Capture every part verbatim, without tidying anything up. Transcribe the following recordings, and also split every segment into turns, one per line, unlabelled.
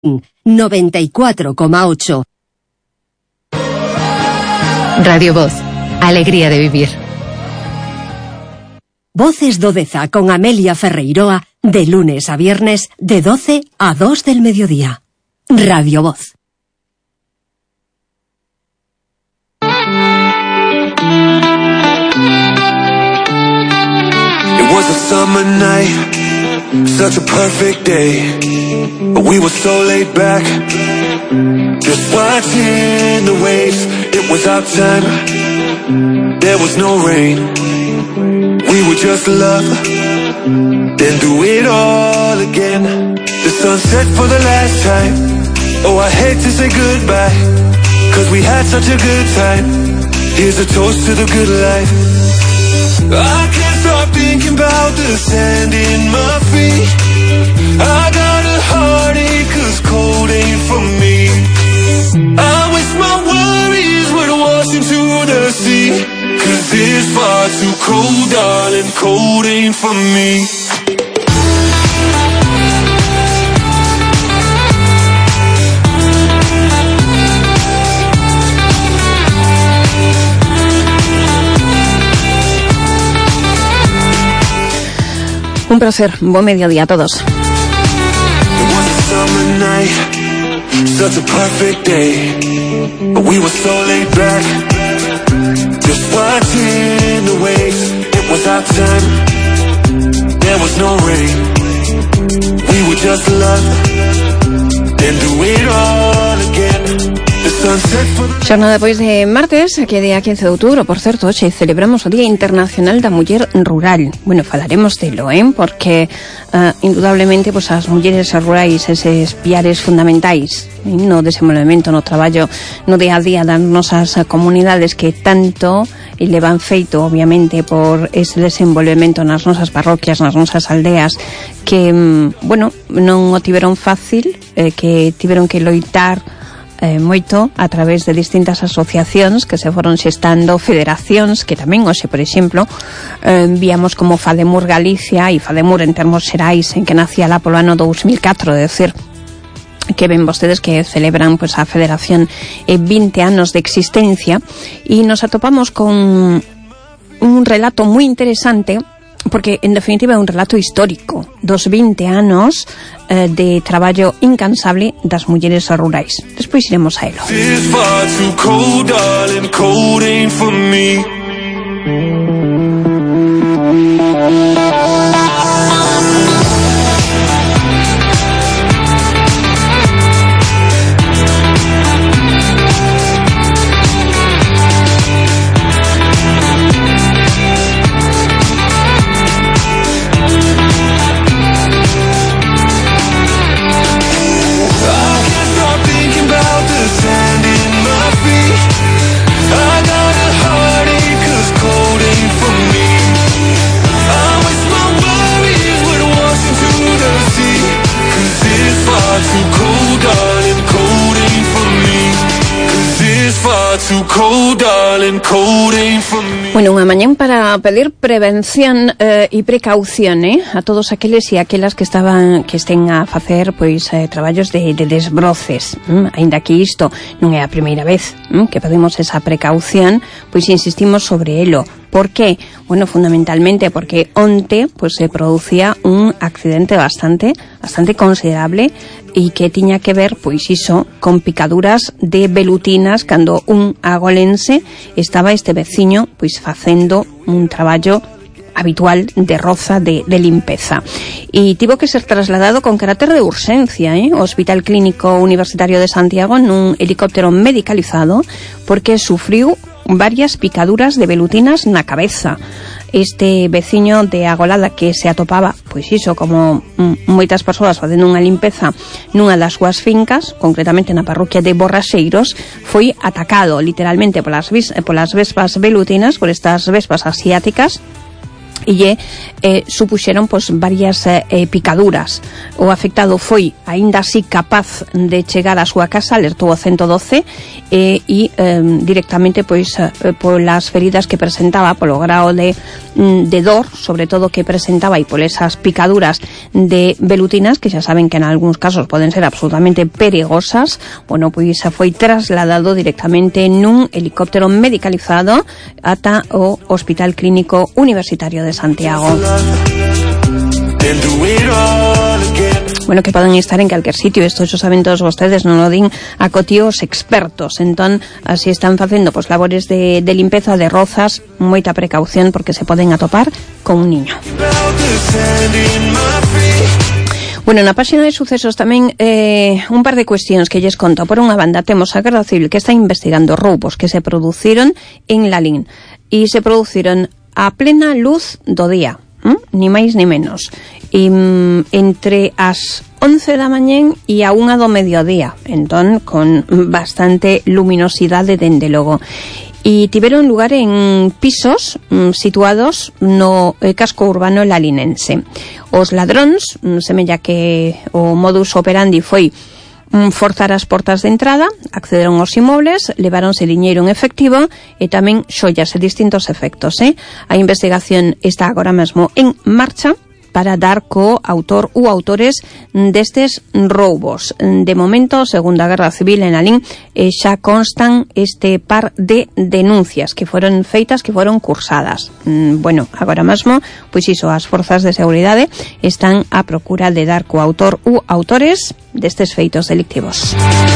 noventa y cuatro coma ocho.
Radio Voz, alegría de vivir.
Voces do Deza con Amelia Ferreiroa, de lunes a viernes, de doce a dos del mediodía. Radio Voz.
It was a summer night, such a perfect day. We were so laid back, just watching the waves. It was our time, there was no rain. We would just love, then do it all again. The sun set for the last time. Oh, I hate to say goodbye, cause we had such a good time. Here's a toast to the good life. I can't stop thinking about the sand in my feet. I got a heartache cause cold ain't for me. I wish my worries would wash into the sea, cause it's far too cold, darling, cold ain't for me.
Un placer, buen mediodía a todos.
Such a perfect day, we were so laid back, just watching the waves. It was our time, there was no rain. We would just love, then do it all again.
Xornada pois de martes, que é día quince de outubro, por certo, hoxe celebramos o Día Internacional da Muller Rural. Bueno, falaremos delo, eh? Porque uh, indudablemente pois, as mulleres rurais, eses piares fundamentais eh? no desenvolvemento, no traballo, no día a día das nosas comunidades que tanto levan feito, obviamente, por ese desenvolvemento nas nosas parroquias, nas nosas aldeas, que, bueno, non o tiveron fácil, eh, que tiveron que loitar Eh, moito a través de distintas asociacións que se foron xestando, federacións que tamén hoxe, por exemplo, eh, víamos como Fademur Galicia e Fademur en termos xerais, en que nacía lá polo ano dous mil catro, de decir que ven vostedes que celebran pues, a federación eh, vinte anos de existencia, e nos atopamos con un relato moi interesante, porque en definitiva é un relato histórico dos vinte anos eh, de traballo incansable das mulleres rurais. Despois iremos a elo. Bueno, unha mañán para pedir prevención e eh, precaución eh, a todos aqueles e aquelas que estaban que estén a facer pois eh, traballos de, de desbroces, mm? Aínda que isto non é a primeira vez mm? que pedimos esa precaución, pois insistimos sobre elo. Por qué? Bueno, fundamentalmente porque onte pues, se producía un accidente bastante bastante considerable e que tiña que ver, pois iso, con picaduras de velutinas cando un agolense estaba este veciño pois facendo un traballo habitual de roza de, de limpeza. E tivo que ser trasladado con carácter de urxencia eh, ao Hospital Clínico Universitario de Santiago nun helicóptero medicalizado porque sufriu varias picaduras de velutinas na cabeza. Este veciño de Agolada que se atopaba, pois iso, como mm, moitas persoas facendo unha limpeza nunha das súas fincas, concretamente na parroquia de Borraxeiros, foi atacado literalmente polas, vis, polas vespas velutinas, por estas vespas asiáticas, e eh, supuxeron pois, varias eh, picaduras. O afectado foi, aínda así, capaz de chegar á súa casa, alertou o ciento doce eh, e eh, directamente pois eh, polas feridas que presentaba, polo grao de, de dor, sobre todo que presentaba, e por esas picaduras de velutinas, que xa saben que en algúns casos poden ser absolutamente perigosas, bueno, pois foi trasladado directamente nun helicóptero medicalizado ata o Hospital Clínico Universitario de Santiago. Bueno, que poden estar en calquer sitio, isto xo saben todos vostedes, non o din a cotíos expertos, entón así están facendo pois labores de, de limpeza de rozas, moita precaución porque se poden atopar con un niño. Bueno, na páxina de sucesos tamén eh, un par de cuestións que lles conto. Por unha banda, temos a Garda Civil que está investigando roubos que se produciron en Lalín e se produciron a plena luz do día, ¿m? Ni máis ni menos, e, mm, entre as once da mañén e a unha do mediodía, entón con bastante luminosidade dende logo. E tiveron lugar en pisos mm, situados no eh, casco urbano lalinense. Os ladróns, mm, semella que o modus operandi foi forzar as portas de entrada, accederon aos inmobles, leváronse diñeiro en efectivo e tamén xollas e distintos efectos. Eh? A investigación está agora mesmo en marcha para dar co autor ou autores destes roubos. De momento, segundo a Garda Civil en Lalín, eh, xa constan este par de denuncias que foron feitas, que foron cursadas. Mm, bueno, agora mesmo, pois iso, as forzas de seguridade están a procura de dar co autor ou autores destes feitos delictivos.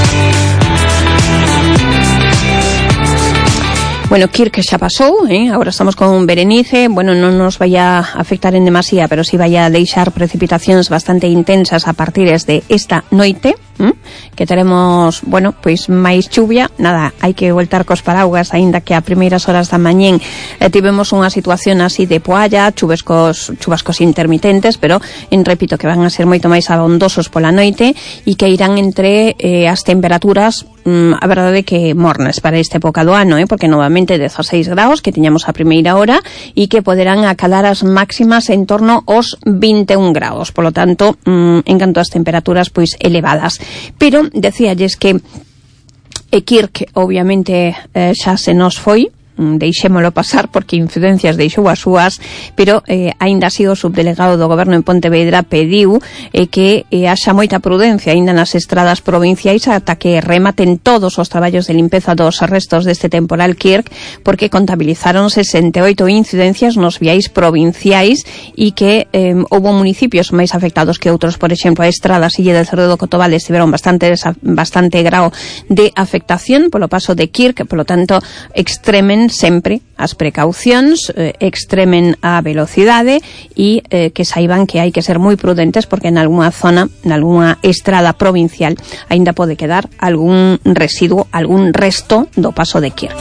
Bueno, Kirk xa pasou, eh? Agora estamos con Berenice. Bueno, non nos vai a afectar en demasía, pero si vai a deixar precipitacións bastante intensas a partir de esta noite, ¿m? Que teremos, bueno, pois máis chuvia. Nada, hai que voltar cos paraugas, aínda que a primeiras horas da mañén eh, tivemos unha situación así de poalla, chuvescos, chuvascos intermitentes, pero en repito que van a ser moito máis abondosos pola noite e que irán entre eh, as temperaturas, mm, a verdade que mornes para esta época do ano, eh? Porque novamente dezaseis graus que tiñamos a primeira hora e que poderán acalar as máximas en torno aos vinte e un graus, polo tanto, mm, en canto ás temperaturas pois elevadas. Pero decíalles que e Kirk obviamente eh, xa se nos foi, deixémolo pasar porque Infidencias deixou as súas, pero eh, aínda así o subdelegado do Goberno en Pontevedra pediu eh, que eh, haxa moita prudencia aínda nas estradas provinciais ata que rematen todos os traballos de limpeza dos restos deste temporal Kirk, porque contabilizaron sesenta e oito incidencias nos viais provinciais e que eh, houbo municipios máis afectados que outros. Por exemplo, a Estrada, Silla de Cerdo do Cotobal estiveron bastante, bastante grao de afectación polo paso de Kirk, polo tanto extremen sempre as precaucións, eh, extremen a velocidade e eh, que saiban que hai que ser moi prudentes porque en algunha zona, en algunha estrada provincial aínda pode quedar algún residuo, algún resto do paso de Kirk.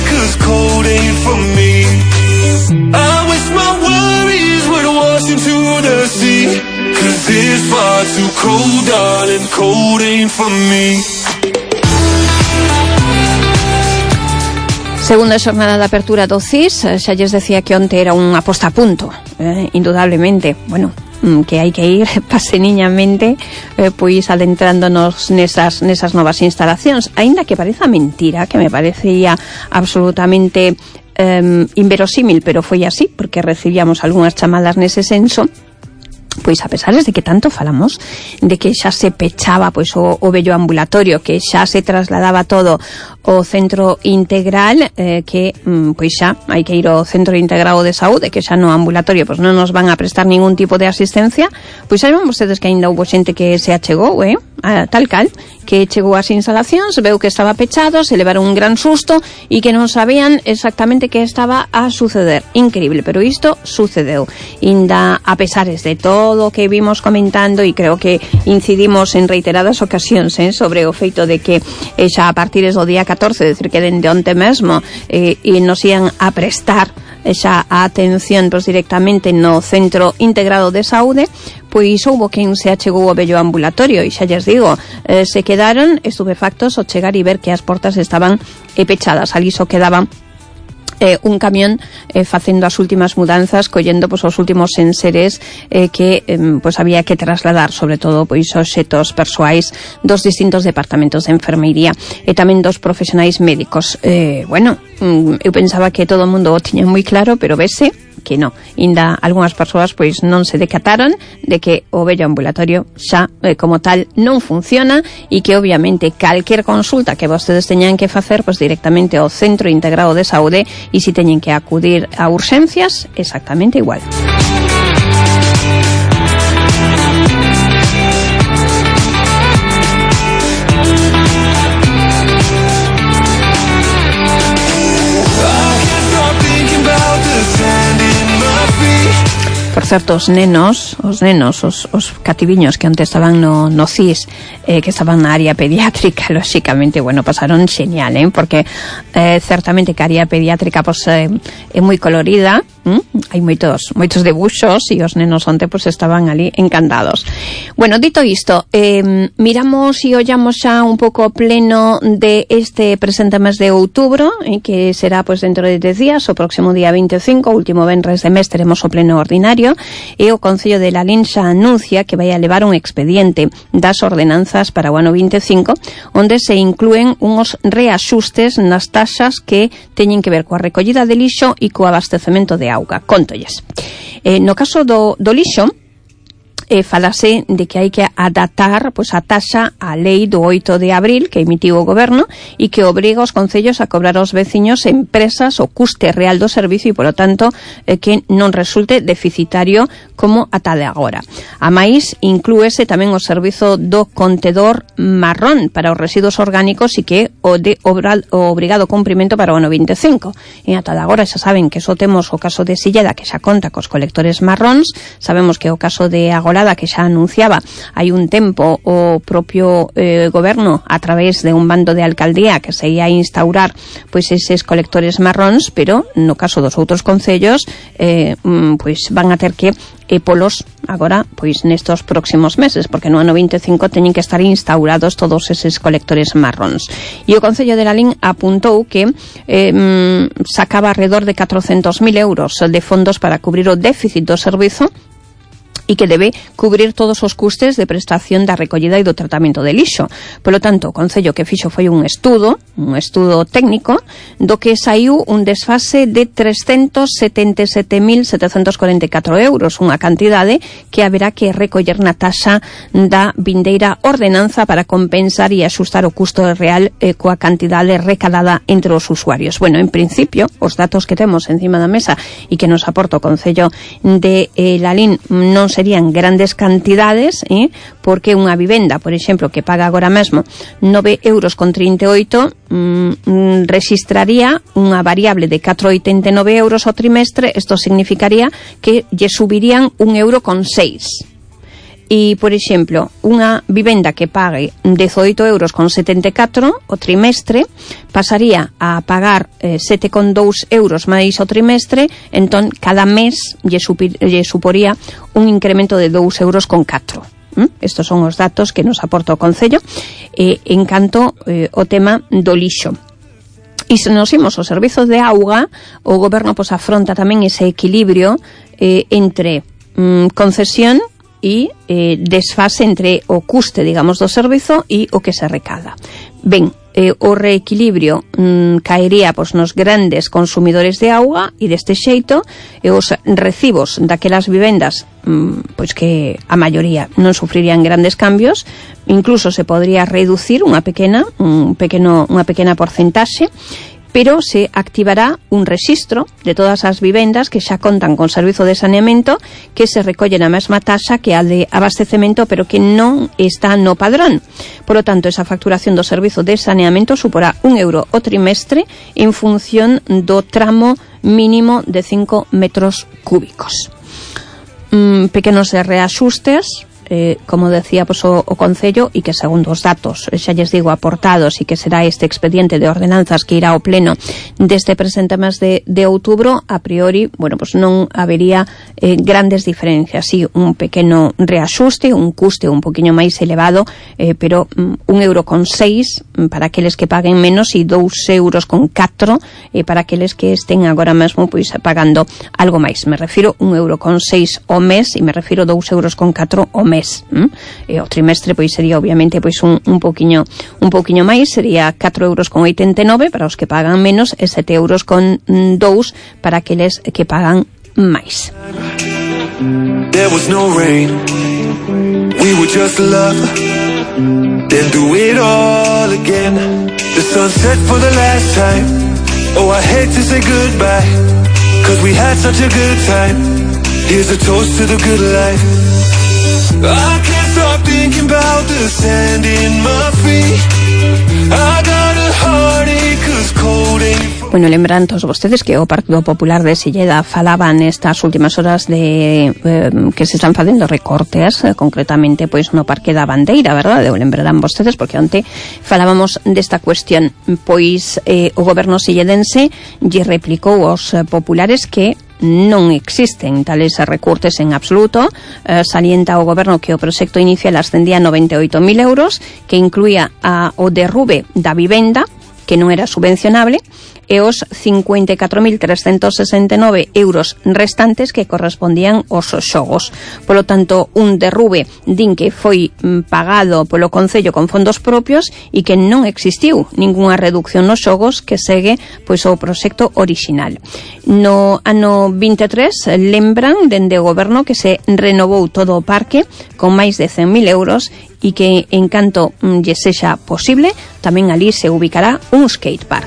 Segunda xornada de apertura do C I S, xa lles decía que onte era unha posta a punto, eh, indudablemente, bueno, que hai que ir paseniñamente eh, pois adentrándonos nesas, nesas novas instalacións, aínda que pareza mentira, que me parecía absolutamente eh, inverosímil, pero foi así, porque recibíamos algunhas chamadas nese senso. Pois a pesar de que tanto falamos de que xa se pechaba pois o, o vello ambulatorio, que xa se trasladaba todo o centro integral, eh, que mm, pois xa hai que ir ao centro integrado de saúde, que xa no ambulatorio pois non nos van a prestar ningún tipo de asistencia. Pois saben vostedes que aínda houbo xente que se achegou, eh, a, tal cal, que chegou ás instalacións, veu que estaba pechado, se levaron un gran susto e que non sabían exactamente que estaba a suceder. Increíble, pero isto sucedeu. Inda a pesares de todo todo o que vimos comentando, e creo que incidimos en reiteradas ocasións eh, sobre o feito de que eh, xa a partir do día catorce, decir que dende onte mesmo eh, e nos ian a prestar eh, xa a atención pois, directamente no Centro Integrado de Saúde, pois houbo quen se achegou ao vello ambulatorio e xa lles digo, eh, se quedaron estupefactos ao chegar e ver que as portas estaban eh, pechadas. Ali só quedaban Eh, un camión eh, facendo as últimas mudanzas, collendo pois os últimos enseres eh, que eh, pois había que trasladar, sobre todo pois obxetos persoais dos distintos departamentos de enfermería e tamén dos profesionais médicos. Eh, bueno, eu pensaba que todo o mundo o tiña moi claro, pero vese que non. Inda algunhas persoas pois non se decataron de que o vello ambulatorio xa eh, como tal non funciona e que obviamente calquer consulta que vostedes teñan que facer pois directamente ao Centro Integrado de Saúde e si teñen que acudir a urxencias exactamente igual. Por certo, os nenos, os nenos, os, os cativiños que antes estaban no, no C I S, eh, que estaban na área pediátrica, lóxicamente, bueno, pasaron xenial, eh, porque eh, certamente que a área pediátrica pues, eh, é moi colorida, ¿Mm? hai moitos moitos debuxos e os nenos onte pues, estaban ali encantados. Bueno, dito isto, eh, miramos e ollamos xa un pouco pleno de este presente mes de outubro, eh, que será pues, dentro de dez días, o próximo día veinticinco, último venres de mes, teremos o pleno ordinario, e o Concello de Lalín xa anuncia que vai a levar un expediente das ordenanzas para o ano veinticinco, onde se inclúen uns reaxustes nas taxas que teñen que ver coa recollida de lixo e co abastecemento de auga. Contolles. Eh, no caso do, do lixo, eh, falase de que hai que adaptar pois, a taxa á lei do oito de abril que emitiu o goberno e que obriga os concellos a cobrar aos veciños e empresas o custe real do servicio e, polo tanto, eh, que non resulte deficitario como ata de agora. A máis, inclúese tamén o servizo do contedor marrón para os residuos orgánicos e que o de obra, o obrigado cumprimento para o ano veinticinco. E ata de agora xa saben que só temos o caso de Silleda, que xa conta cos colectores marróns, sabemos que o caso de Agora que xa anunciaba hai un tempo o propio eh, goberno a través de un bando de alcaldía que se ia a instaurar pois eses colectores marróns, pero no caso dos outros concellos eh, pois van a ter que e polos agora pois nestos próximos meses, porque no ano veinticinco teñen que estar instaurados todos eses colectores marróns. E o Concello de Lalín apuntou que eh, sacaba alrededor de catrocentos mil euros de fondos para cubrir o déficit do servizo e que debe cubrir todos os custes de prestación da recollida e do tratamento de lixo. Polo tanto, o Concello que fixo foi un estudo, un estudo técnico, do que saiu un desfase de trescentos setenta e sete mil setecentos corenta e catro euros, unha cantidade que haberá que recoller na taxa da vindeira ordenanza para compensar e axustar o custo real eh, coa cantidade recadada entre os usuarios. Bueno, en principio, os datos que temos encima da mesa e que nos aporta o Concello de eh, Lalín non serían grandes cantidades, eh, porque unha vivenda, por exemplo, que paga agora mesmo nove euros con trinta e oito, mm, registraría unha variable de catro vírgula oitenta e nove euros ao trimestre. Isto significaría que lle subirían un euro con seis. E, por exemplo, unha vivenda que pague dezoito euros con setenta e catro o trimestre pasaría a pagar eh, sete con dous euros máis o trimestre, entón cada mes lle, supir, lle suporía un incremento de dous euros con catro. ¿Mm? Estos son os datos que nos aporta o Concello eh, en canto eh, o tema do lixo. E se nos imos os servizos de auga, o goberno pues, afronta tamén ese equilibrio eh, entre mm, concesión e eh, desfase entre o custe, digamos, do servizo e o que se recada. Ben, eh, o reequilibrio mm, caería pois, nos grandes consumidores de auga e deste xeito e os recibos daquelas vivendas mm, pois que a maioría non sufrirían grandes cambios, incluso se podría reducir unha pequena, un pequeno, unha pequena porcentaxe, pero se activará un rexistro de todas as vivendas que xa contan con servizo de saneamento que se recolle na mesma taxa que a de abastecemento, pero que non está no padrón. Por lo tanto, esa facturación do servizo de saneamento suporá un euro o trimestre en función do tramo mínimo de cinco metros cúbicos. Mm, pequenos reaxustes eh, como decía pues, o, o Concello, e que segundo os datos, xa lles digo, aportados, e que será este expediente de ordenanzas que irá ao pleno deste presente mes de, de outubro, a priori, bueno, pues non habería eh, grandes diferencias, sí, un pequeno reaxuste, un custe un poquinho máis elevado, eh, pero um, un euro con seis para aqueles que paguen menos e dous euros con catro eh, para aqueles que estén agora mesmo pois pagando algo máis. Me refiro un euro con seis ao mes e me refiro dous euros con catro ao mes. ¿Mm? E o trimestre pois sería obviamente pois un, un pouquiño un pouquiño máis, sería catro euros con oitenta e nove para os que pagan menos e sete euros con dous para aqueles que pagan máis.
There was no rain, we were just love, then do it all again. The sun set for the last time, oh I hate to say goodbye, cause we had such a good time. Here's a toast to the good life. I can't stop thinking about the sand in my feet. I got a heartache cause cold ain't.
Bueno, lembran todos vostedes que o Partido Popular de Silleda falaba nestas últimas horas de eh, que se están facendo recortes, eh, concretamente pois no Parque da Bandeira, verdade? O lembrarán vostedes porque onte falábamos desta cuestión. Pois eh, o goberno silledense lle replicou aos eh, populares que non existen tales recortes en absoluto. Eh, salienta o goberno que o proxecto inicial ascendía a noventa e oito mil euros, que incluía a, o derrube da vivenda, que non era subvencionable, e os cincuenta e catro mil trescentos sesenta e nove euros restantes que correspondían aos xogos. Polo tanto, un derrube din que foi pagado polo Concello con fondos propios e que non existiu ningunha reducción nos xogos, que segue pois o proxecto orixinal. No ano vinte e tres lembran dende o goberno que se renovou todo o parque con máis de cen mil euros e que, en canto lle sexa posible, tamén ali se ubicará un skate park.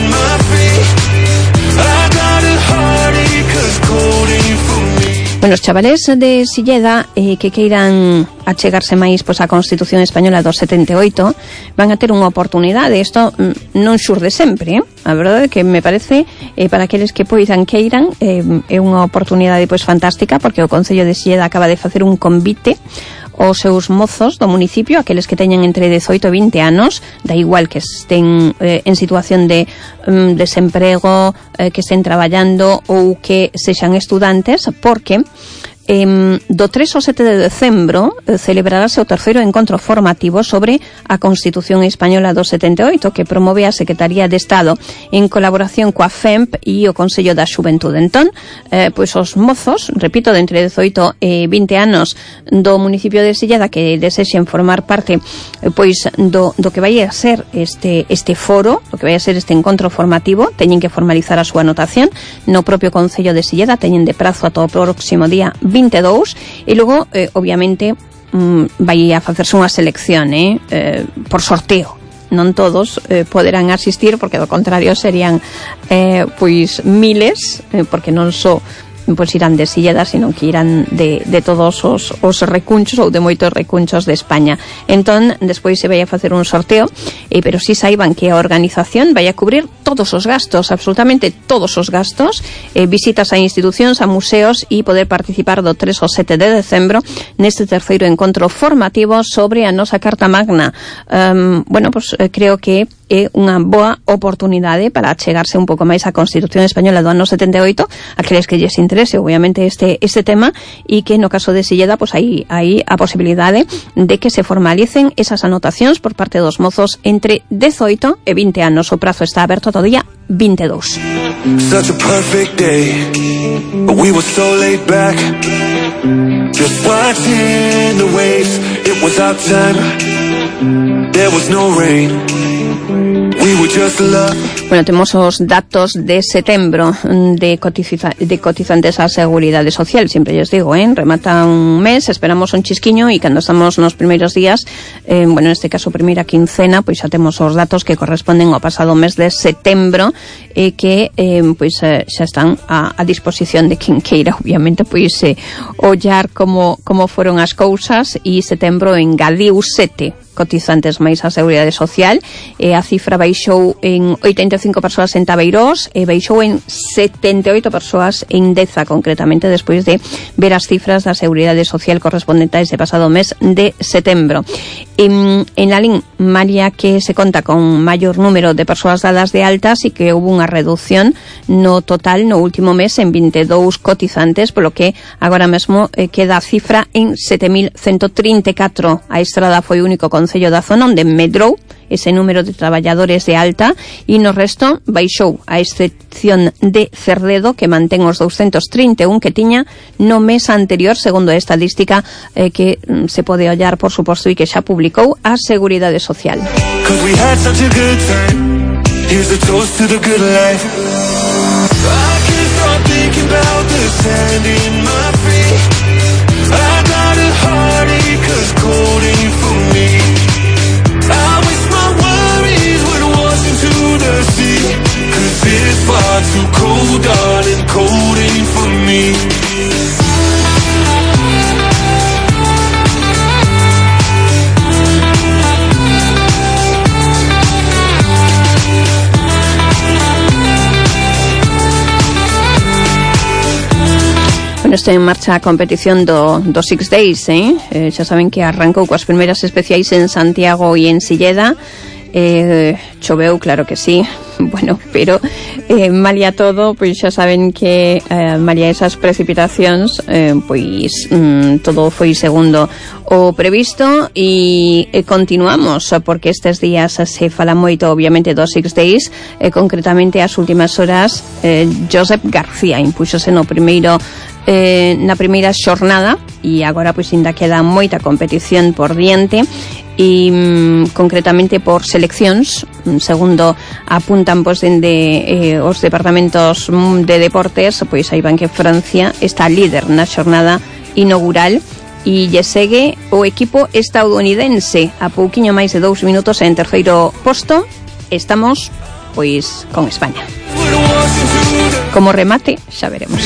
Bueno, os chavales de Silleda eh, que queiran achegarse máis pois, a Constitución Española do setenta e oito van a ter unha oportunidade. Isto mm, non xurde sempre, eh? A verdade é que me parece eh, para aqueles que poidan queiran eh, é unha oportunidade pois fantástica, porque o Concello de Silleda acaba de facer un convite os seus mozos do municipio, aqueles que teñan entre dezoito e vinte anos, da igual que estén eh, en situación de um, desemprego, eh, que estén traballando ou que sexan estudantes, porque Eh, do tres ao sete de decembro eh, celebrarase o terceiro encontro formativo sobre a Constitución Española do setenta e oito, que promove a Secretaría de Estado en colaboración coa F E M P e o Consello da Xuventude. Entón, eh, pois os mozos, repito, de entre dezoito e vinte anos do municipio de Silleda que desexen formar parte eh, pois do, do que vai a ser este, este foro, do que vai a ser este encontro formativo, teñen que formalizar a súa anotación no propio Concello de Silleda, teñen de prazo ata o próximo día vinte e dous, e logo, eh, obviamente, mm, vai a facerse unha selección, eh, eh, por sorteo. Non todos eh, poderán asistir, porque do contrario serían eh, pois miles, eh, porque non só pois irán de Silleda, sino que irán de, de todos os, os recunchos ou de moitos recunchos de España. Entón, despois se vai a facer un sorteo, eh, pero si saiban que a organización vai a cubrir todos os gastos, absolutamente todos os gastos, eh, visitas a institucións, a museos, e poder participar do tres ao sete de decembro neste terceiro encontro formativo sobre a nosa Carta Magna. Um, bueno, pues eh, creo que é unha boa oportunidade para achegarse un pouco máis á Constitución Española do ano setenta e oito, aqueles que lles interese obviamente este este tema, e que no caso de Silleda pois aí aí a posibilidade de que se formalicen esas anotacións por parte dos mozos entre dezoito e vinte anos. O prazo está aberto todo día vinte e dous.
Such a perfect day, but we were so laid back, just watching the waves. It was our time, there was no rain.
Bueno, temos os datos de setembro de, cotiza, de cotizantes á Seguridade Social. Sempre lles digo, eh, remata un mes, esperamos un chisquiño, e cando estamos nos primeiros días, eh, bueno, neste caso primeira quincena, pois xa temos os datos que corresponden ao pasado mes de setembro, e eh, que eh, pois eh, xa están a, a disposición de quen queira, obviamente, pois eh, ollar como, como foron as cousas, e setembro engadiu sete cotizantes máis a Seguridade Social, e a cifra baixou en oitenta e cinco persoas en Tabeirós e baixou en setenta e oito persoas en Deza, concretamente, despois de ver as cifras da Seguridade Social correspondente a ese pasado mes de setembro. En, en Lalín, María, que se conta con maior número de persoas dadas de altas e que houve unha reducción no total no último mes en vinte e dous cotizantes, polo que agora mesmo eh, queda a cifra en sete mil ciento trinta e catro. A Estrada foi o único concello da zona onde medrou ese número de traballadores de alta e no resto baixou, a excepción de Cerdedo, que mantén os doscientos trinta e un que tiña no mes anterior, segundo a estadística eh, que mm, se pode ollar, por suposto, e que xa publicou a Seguridade Social. Here's a toast to the good life. I can't stop thinking about the sand in my feet. I got a heartache 'cause cold ain't for me. I wish my worries would wash into the sea. 'Cause it's far too cold, darling, cold ain't for me. Bueno, está en marcha a competición do, do Six Days, eh? eh? Xa saben que arrancou coas primeiras especiais en Santiago e en Silleda. Eh, choveu, claro que sí. Bueno, pero eh, malia todo, pois xa saben que eh, malia esas precipitacións, eh, pois mm, todo foi segundo o previsto e eh, continuamos, porque estes días se fala moito, obviamente, dos Six Days, eh, concretamente as últimas horas eh, Josep García impúxose no primeiro eh, na primeira xornada e agora pois ainda queda moita competición por diante e mm, concretamente por seleccións, segundo apuntan pois dende eh, os departamentos de deportes, pois aí van que Francia está líder na xornada inaugural e lle segue o equipo estadounidense a pouquiño máis de dous minutos en terceiro posto. Estamos pois con España. Como remate, xa veremos.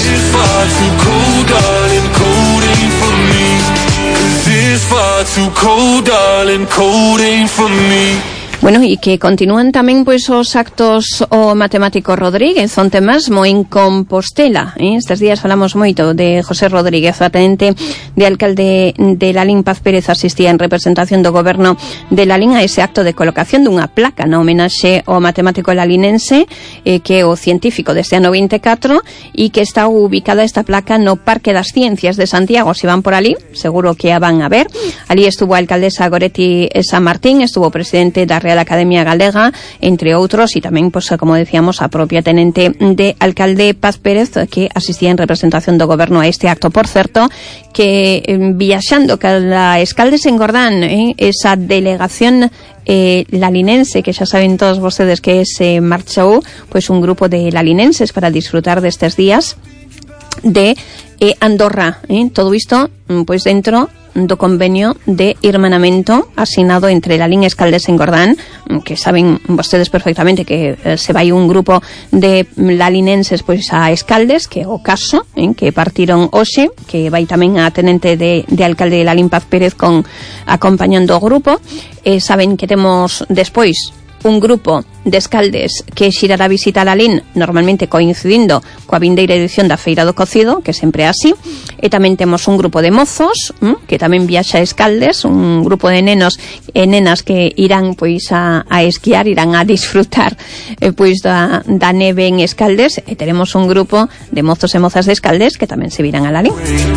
Bueno, e que continúan tamén pois os actos o matemático Rodríguez, onte mesmo en Compostela, eh? Estes días falamos moito de José Rodríguez, o tenente de alcalde de Lalín. Paz Pérez asistía en representación do goberno de Lalín a ese acto de colocación dunha placa na homenaxe ao matemático lalinense, eh, que é o científico deste ano vinte e catro, e que está ubicada esta placa no Parque das Ciencias de Santiago. Se van por ali, seguro que a van a ver. Ali estuvo a alcaldesa Goretti San Martín, estuvo o presidente da Real la Academia Galega, entre outros, e tamén, pois, como decíamos, a propia tenente de alcalde Paz Pérez, que asistía en representación do goberno a este acto. Por certo, que eh, viaxando cada Escaldes en Gordán, eh, esa delegación eh, lalinense, que xa saben todos vostedes que se marchou, pois un grupo de lalinenses para disfrutar destes días de eh, Andorra, eh, todo isto pois dentro do convenio de irmanamento asinado entre Lalín e Escaldes en Gordán, que saben vostedes perfectamente que eh, se vai un grupo de lalinenses pois a Escaldes, que é o caso, eh, que partiron hoxe, que vai tamén a tenente de, de alcalde de Lalín, Paz Pérez, con acompañando o grupo. Eh, saben que temos despois un grupo de Escaldes que xirará visita a Lalín, normalmente coincidindo coa vindeira edición da Feira do Cocido, que sempre é así, e tamén temos un grupo de mozos, hm, que tamén viaxa a Escaldes, un grupo de nenos e nenas que irán pois a, a esquiar, irán a disfrutar eh, pois da, da neve en Escaldes, e teremos un grupo de mozos e mozas de Escaldes que tamén se virán a Lalín.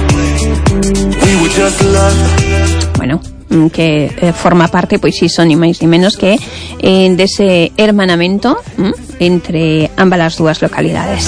Bueno, que eh, forma parte, pois iso, ni máis ni menos que eh, dese hermanamento ¿m? entre ambas as dúas localidades.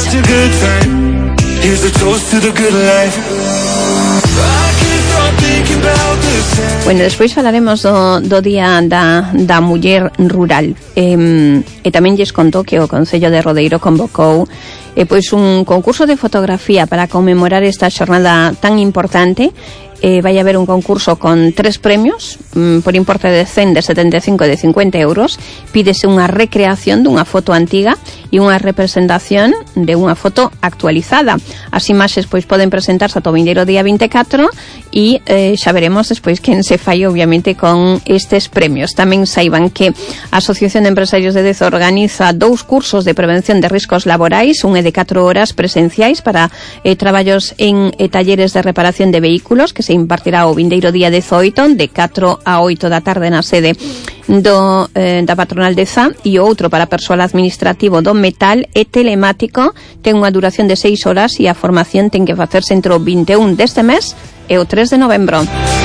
Bueno, despois falaremos do, do Día da, da Muller Rural, eh, e tamén lles contou que o Concello de Rodeiro convocou eh, pois un concurso de fotografía para conmemorar esta xornada tan importante. Eh, vai haber un concurso con tres premios mm, por importe de cen, de setenta e cinco e de cincuenta euros. Pídese unha recreación dunha foto antiga e unha representación de unha foto actualizada. As imaxes pois poden presentarse ata o vindeiro día vinte e catro e eh, xa veremos despois quen se fai obviamente con estes premios. Tamén saiban que a Asociación de Empresarios de Deza organiza dous cursos de prevención de riscos laborais, un é de catro horas presenciais para eh, traballos en eh, talleres de reparación de vehículos que se impartirá o vindeiro día dezoito de catro a oito da tarde na sede do, eh, da patronal de Zá, e outro para persoal administrativo do metal e telemático. Ten unha duración de seis horas e a formación ten que facerse entre o vinte e un deste mes e o tres de novembro.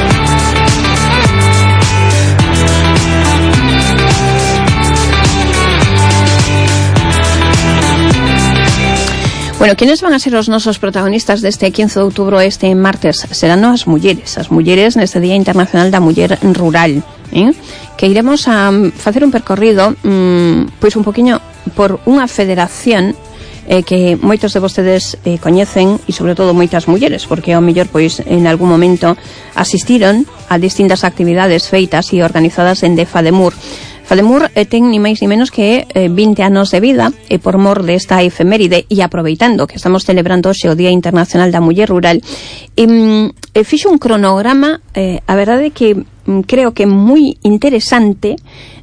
Bueno, ¿quiénes van a ser os nosos protagonistas deste quince de outubro este martes? Serán as mulleres, as mulleres neste Día Internacional da Muller Rural, eh? Que iremos a facer un percorrido mmm, pois un poquinho por unha federación eh, que moitos de vostedes eh, coñecen, e sobre todo moitas mulleres, porque ao mellor pois en algún momento asistiron a distintas actividades feitas e organizadas en de Fademur. Fademur eh, ten ni máis ni menos que eh, vinte anos de vida, e por mor desta efeméride e aproveitando que estamos celebrando hoxe o Día Internacional da Muller Rural, e, e fixo un cronograma, eh, a verdade que mm, creo que moi interesante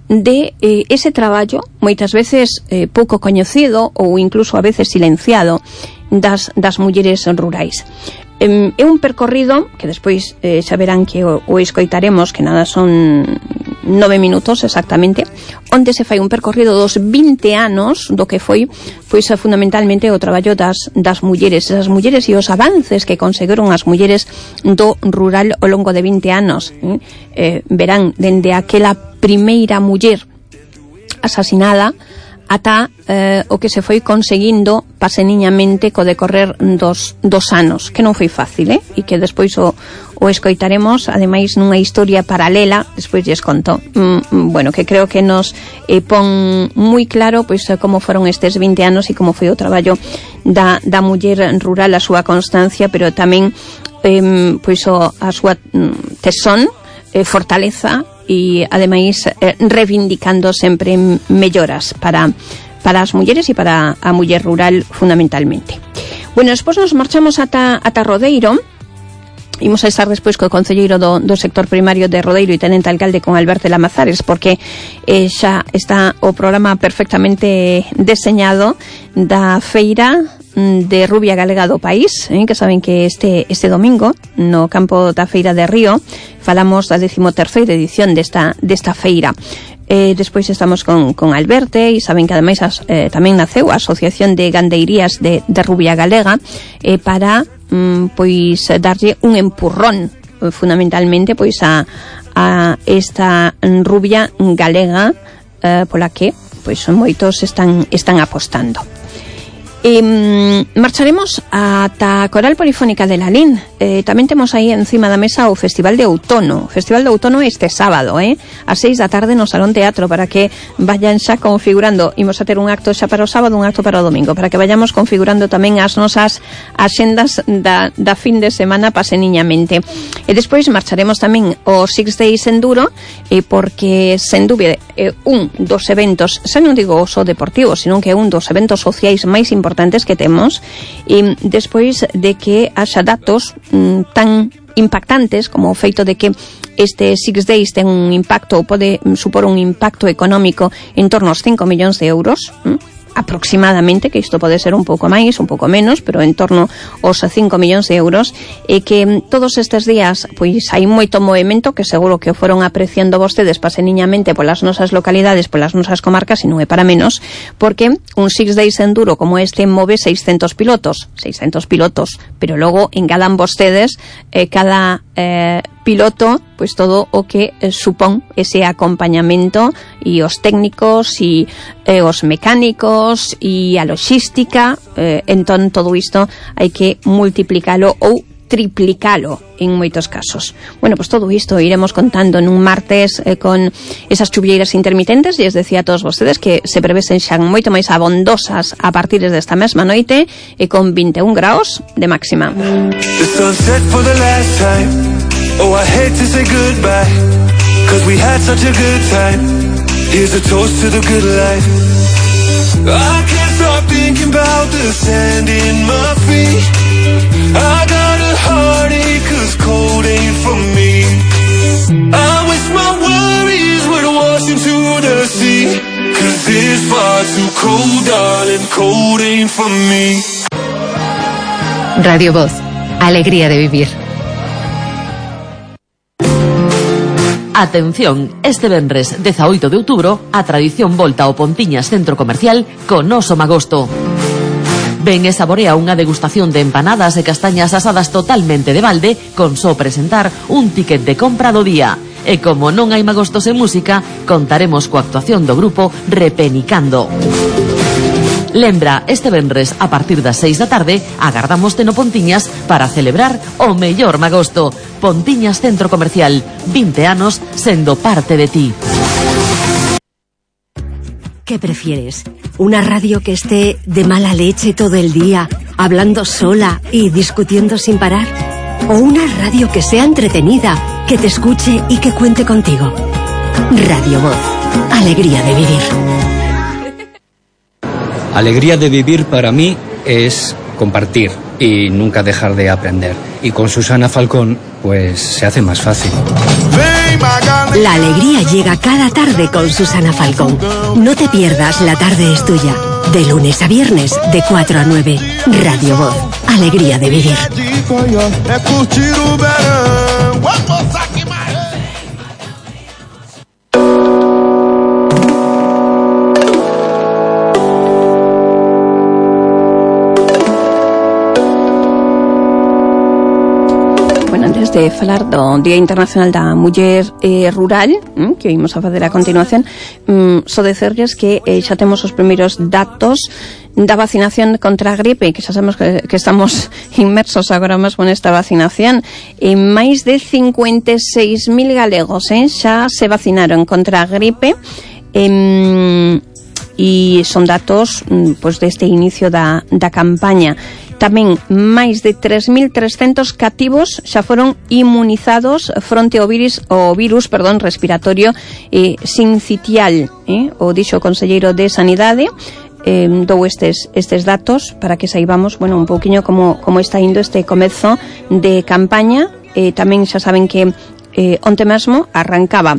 de eh, ese traballo, moitas veces eh, pouco coñecido ou incluso a veces silenciado, das, das mulleres rurais. Eh, é un percorrido que despois eh, xa verán que o, o escoitaremos, que nada son nove minutos exactamente, onde se fai un percorrido dos vinte anos do que foi pois fundamentalmente o traballo das, das mulleres, esas mulleres e os avances que conseguiron as mulleres do rural ao longo de vinte anos. Eh, eh, verán, dende aquela primeira muller asasinada ata eh, o que se foi conseguindo paseniñamente co decorrer dos, dos anos, que non foi fácil, eh? E que despois o, o escoitaremos, ademais nunha historia paralela, despois lles conto, mm, bueno, que creo que nos eh, pon moi claro pois como foron estes vinte anos e como foi o traballo da, da muller rural, a súa constancia, pero tamén eh, pois o, a súa mm, tesón, eh, fortaleza, e ademais eh, reivindicando sempre melloras para, para as mulleres e para a muller rural fundamentalmente. Bueno, despois nos marchamos ata, ata Rodeiro. Imos a estar despois co concelleiro do, do sector primario de Rodeiro e tenente alcalde con Alberto Lamazares, porque eh, xa está o programa perfectamente deseñado da feira de Rubia Galega do País, eh, que saben que este este domingo no campo da Feira de Río falamos da decimoterceira edición desta desta feira. Eh, despois estamos con, con Alberto, e saben que ademais as, eh, tamén naceu a Asociación de Gandeirías de, de Rubia Galega eh, para mm, pois darlle un empurrón eh, fundamentalmente pois a, a esta rubia galega eh, pola que pois moitos están están apostando. E, mm, marcharemos ata a Coral Polifónica de Lalín. Eh, tamén temos aí encima da mesa o Festival de Outono. O Festival de Outono este sábado, eh? A seis da tarde no Salón Teatro, para que vayan xa configurando. Imos a ter un acto xa para o sábado, un acto para o domingo, para que vayamos configurando tamén as nosas axendas da, da fin de semana paseniñamente. E despois marcharemos tamén o Six Days Enduro, eh, porque, sen dúbida, é un dos eventos, xa non digo só deportivos, sino que é un dos eventos sociais máis importantes importantes que temos, e despois de que haxa datos mm, tan impactantes como o feito de que este Six Days ten un impacto, pode supor un impacto económico en torno aos cinco millóns de euros, mm, aproximadamente, que isto pode ser un pouco máis, un pouco menos, pero en torno aos cinco millóns de euros, e que todos estes días pois hai moito movimento, que seguro que o foron apreciando vostedes paseniñamente polas nosas localidades, polas nosas comarcas, e non é para menos, porque un Six Days Enduro como este move seiscentos pilotos, seiscentos pilotos, pero logo engadan vostedes eh, cada eh, piloto, pois todo o que eh, supón ese acompañamento, e os técnicos e eh, os mecánicos e a logística, eh, entón todo isto hai que multiplicalo ou triplicalo en moitos casos. Bueno, pois todo isto iremos contando nun martes eh, con esas chuvieiras intermitentes, e les decía a todos vostedes que se prevesen xa moito máis abondosas a partir desta mesma noite, e con vinte e un graus de máxima.
The sunset for the last time. Oh, I hate to say goodbye, cause we had such a good time. Here's a toast to the good life. I can't stop thinking about the sand in my feet. I got a heartache 'cause cold ain't for me. I wish my worries would wash into the sea. 'Cause it's far too cold, darling, cold ain't for me.
Radio Voz, alegría de vivir.
Atención, este venres dezaoito de outubro a tradición volta ao Pontiñas Centro Comercial con Oso Magosto. Ven e saborea unha degustación de empanadas e castañas asadas totalmente de balde con só presentar un ticket de compra do día. E como non hai magostos en música, contaremos coa actuación do grupo Repenicando. Lembra, este venres a partir das seis da tarde agardámoste no Pontiñas para celebrar o mellor magosto. Pontiñas Centro Comercial, vinte anos sendo parte de ti.
¿Qué prefieres? ¿Una radio que esté de mala leche todo el día, hablando sola y discutiendo sin parar? ¿O una radio que sea entretenida, que te escuche y que cuente contigo? Radio Voz, alegría de vivir.
Alegría de vivir para mí es compartir y nunca dejar de aprender. Y con Susana Falcón, pues se hace más fácil.
La alegría llega cada tarde con Susana Falcón. No te pierdas La Tarde es Tuya. De lunes a viernes, de cuatro a nueve. Radio Voz, alegría de vivir.
De falar do Día Internacional da Muller eh, Rural, mm, que oímos a fazer a continuación, mm, só decerles que eh, xa temos os primeiros datos da vacinación contra a gripe, que xa sabemos que, que estamos inmersos agora mesmo nesta vacinación. En máis de cincuenta e seis mil galegos eh, xa se vacinaron contra a gripe, eh, e son datos mm, pues, deste inicio da, da campaña. Tamén máis de tres mil trescentos cativos xa foron inmunizados fronte ao virus, ao virus perdón, respiratorio eh, sincitial, eh? O dixo o conselleiro de Sanidade. Eh, dou estes, estes datos para que saibamos, bueno, un pouquiño como, como está indo este comezo de campaña. Eh, tamén xa saben que eh, onte mesmo arrancaba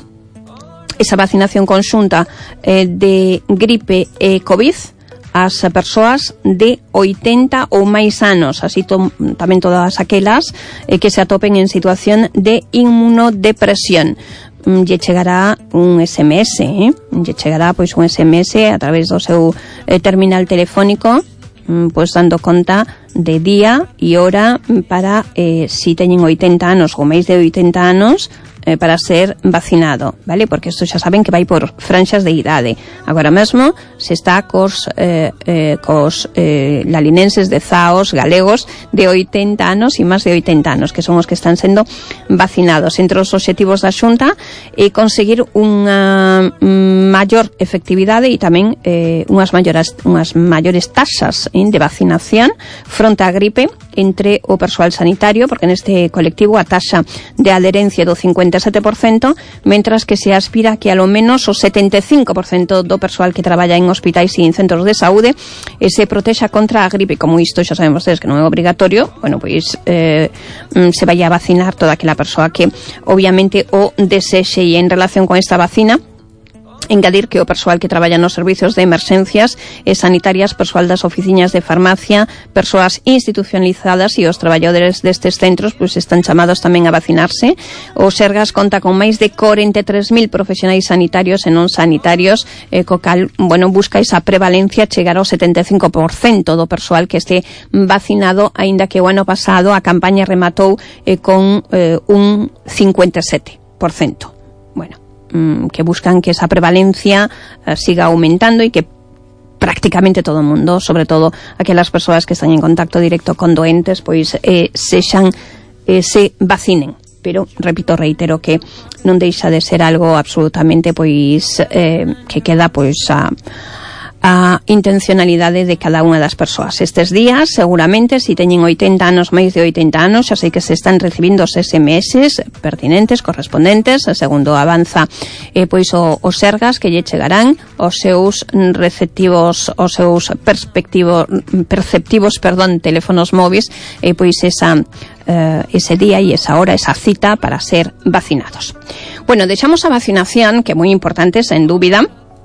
esa vacinación conxunta eh, de gripe e COVID as persoas de oitenta ou máis anos, así to, tamén todas aquelas eh, que se atopen en situación de inmunodepresión. Mm, lle chegará un S M S, eh? lle chegará pois un S M S a través do seu eh, terminal telefónico, mm, pois dando conta de día e hora para eh, si teñen oitenta anos ou máis de oitenta anos eh, para ser vacinado, vale? Porque isto xa saben que vai por franxas de idade. Agora mesmo se está cos, eh, eh, cos eh, lalinenses de zaos galegos de oitenta anos e máis de oitenta anos, que son os que están sendo vacinados. Entre os obxectivos da Xunta é conseguir unha maior efectividade e tamén eh, unhas maiores, unhas maiores taxas eh, de vacinación fronte á gripe entre o persoal sanitario, porque neste colectivo a taxa de adherencia do cincuenta e sete por cento, mentras que se aspira que alo menos o setenta e cinco por cento do persoal que traballa en hospitais e en centros de saúde e se protexa contra a gripe. Como isto xa saben vostedes que non é obrigatorio, bueno, pois eh, se vai a vacinar toda aquela persoa que obviamente o desexe. E en relación con esta vacina, engadir que o persoal que traballa nos servizos de emerxencias e sanitarias, persoal das oficinas de farmacia, persoas institucionalizadas e os traballadores destes centros pois están chamados tamén a vacinarse. O Sergas conta con máis de corenta e tres mil profesionais sanitarios e non sanitarios, eh, co cal, bueno, busca esa prevalencia chegar ao setenta e cinco por cento do persoal que este vacinado, aínda que o ano pasado a campaña rematou eh, con eh, un cincuenta e sete por cento. Bueno, que buscan que esa prevalencia uh, siga aumentando e que prácticamente todo o mundo, sobre todo aquelas persoas que están en contacto directo con doentes, pois eh, sexan, eh, se vacinen. Pero, repito, reitero que non deixa de ser algo absolutamente pois eh, que queda pois a a intencionalidade de cada unha das persoas. Estes días, seguramente, se si teñen oitenta anos, máis de oitenta anos, xa sei que se están recibindo os ese eme eses pertinentes, correspondentes, segundo avanza eh, pois o, os Sergas, que lle chegarán os seus receptivos, os seus perspectivos, perceptivos, perdón, teléfonos móviles, eh, pois esa eh, ese día e esa hora, esa cita para ser vacinados. Bueno, deixamos a vacinación, que é moi importante, sen dúbida,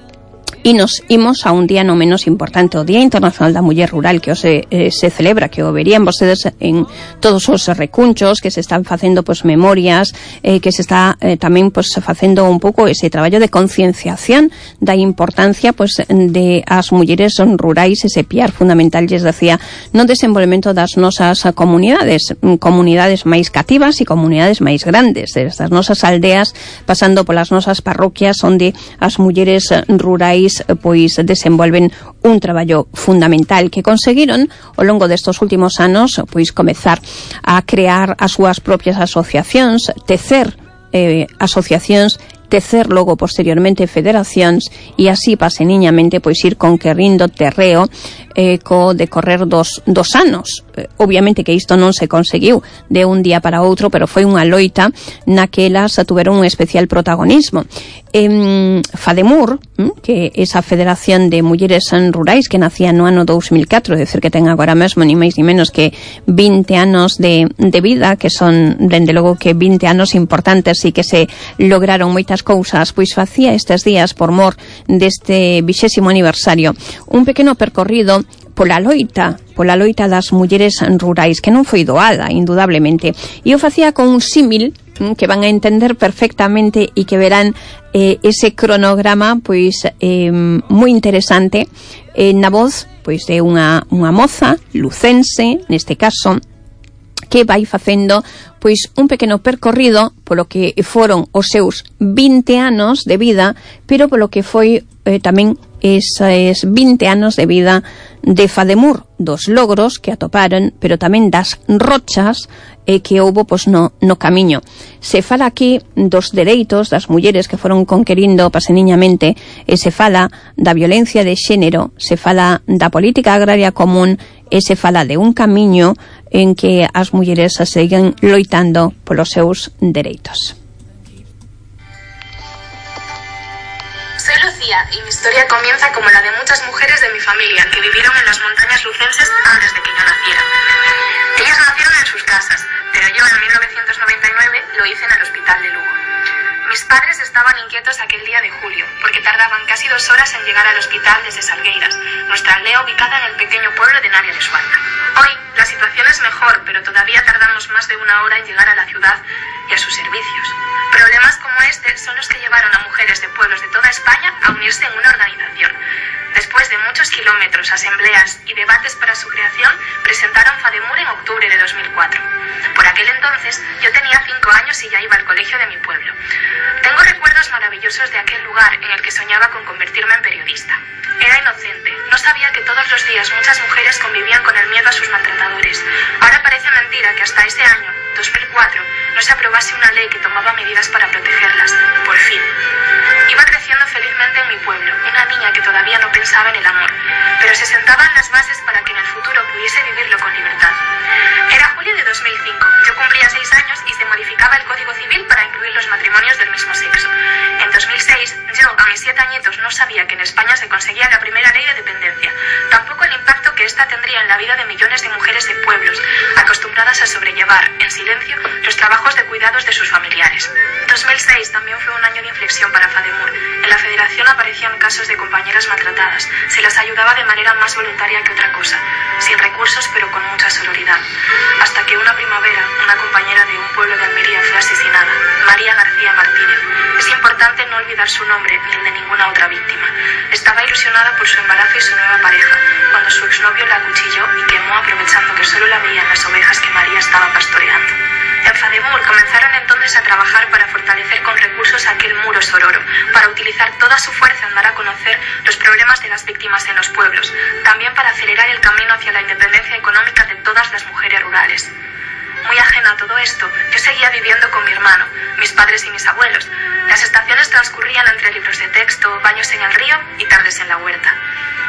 e nos imos a un día no menos importante, o Día Internacional da Muller Rural, que hoxe eh, se celebra, que o verían vostedes en todos os recunchos, que se están facendo pues, memorias, eh, que se está eh, tamén pues, facendo un pouco ese traballo de concienciación da importancia pues, de as mulleres rurais, ese piar fundamental, lles decía, no desenvolvemento das nosas comunidades, comunidades máis cativas e comunidades máis grandes, destas nosas aldeas, pasando polas nosas parroquias, onde as mulleres rurais pois desenvolven un traballo fundamental que conseguiron ao longo destes últimos anos pois comezar a crear as súas propias asociacións, tecer eh, asociacións, tecer logo posteriormente federacións e así paseniñamente pois ir conquerindo terreo eh, co decorrer dos, dos anos. Eh, obviamente que isto non se conseguiu de un día para outro, pero foi unha loita na que elas tuveron un especial protagonismo. En FADEMUR, que é esa Federación de Mulleres Rurais que nacía no ano dous mil catro, é dicir que ten agora mesmo ni máis ni menos que vinte anos de, de vida, que son, dende logo que vinte anos importantes e que se lograron moitas cousas, pois facía estes días, por mor deste vixésimo aniversario, un pequeno percorrido pola loita, pola loita das mulleres rurais, que non foi doada, indudablemente, e o facía con un símil que van a entender perfectamente e que verán eh, ese cronograma pois eh, moi interesante eh, na voz pois de unha, unha moza lucense, neste caso, que vai facendo pois un pequeno percorrido polo que foron os seus vinte anos de vida, pero polo que foi eh, tamén eses vinte anos de vida de FADEMUR, dos logros que atoparon, pero tamén das rochas eh, que houbo pois, no, no camiño. Se fala aquí dos dereitos das mulleres que foron conquerindo paseniñamente, e se fala da violencia de xénero, se fala da política agraria común, e se fala de un camiño en que as mulleres seguen loitando polos seus dereitos.
Soy Lucía y mi historia comienza como la de muchas mujeres de mi familia que vivieron en las montañas lucenses antes de que yo naciera. Ellas nacieron en sus casas, pero yo en mil novecientos noventa y nueve lo hice en el hospital de Lugo. Mis padres estaban inquietos aquel día de julio, porque tardaban casi dos horas en llegar al hospital desde Salgueiras, nuestra aldea ubicada en el pequeño pueblo de Navia de Suarna. Hoy la situación es mejor, pero todavía tardamos más de una hora en llegar a la ciudad y a sus servicios. Problemas como este son los que llevaron a mujeres de pueblos de toda España a unirse en una organización. Después de muchos kilómetros, asambleas y debates para su creación, presentaron FADEMUR en octubre de dos mil cuatro. Por aquel entonces, yo tenía cinco años y ya iba al colegio de mi pueblo. Tengo recuerdos maravillosos de aquel lugar en el que soñaba con convertirme en periodista. Era inocente, no sabía que todos los días muchas mujeres convivían con el miedo a sus maltratadores. Ahora parece mentira que hasta ese año, dos mil cuatro, no se aprobase una ley que tomaba medidas para protegerlas. Por fin. Iba creciendo felizmente en mi pueblo, una niña que todavía no pensaba en el amor, pero se sentaban las bases para que en el futuro pudiese vivirlo con libertad. Era julio de dos mil cinco, yo cumplía seis años y se modificaba el Código Civil para incluir los matrimonios del mismo sexo. En dos mil seis, yo, a mis siete añitos, no sabía que en España se conseguía la primera ley de dependencia, tampoco el impacto que esta tendría en la vida de millones de mujeres de pueblos, acostumbradas a sobrellevar, en silencio, los trabajos de cuidados de sus familiares. dos mil seis también fue un año de inflexión para FADEMUR. En la federación aparecían casos de compañeras maltratadas. Se las ayudaba de manera más voluntaria que otra cosa, sin recursos pero con mucha sororidad. Hasta que una primavera, una compañera de un pueblo de Almería fue asesinada, María García Martínez. Es importante no olvidar su nombre ni el de ninguna otra víctima. Estaba ilusionada por su embarazo y su nueva pareja, cuando su exnovio la acuchilló y quemó aprovechando que solo la veían las ovejas que María estaba pastoreando. En FADEMUR comenzaron entonces a trabajar para fortalecer con recursos aquel muro sororo, para utilizar toda su fuerza en dar a conocer los problemas de las víctimas en los pueblos, también para acelerar el camino hacia la independencia económica de todas las mujeres rurales. Muy ajena a todo esto, yo seguía viviendo con mi hermano, mis padres y mis abuelos. Las estaciones transcurrían entre libros de texto, baños en el río y tardes en la huerta.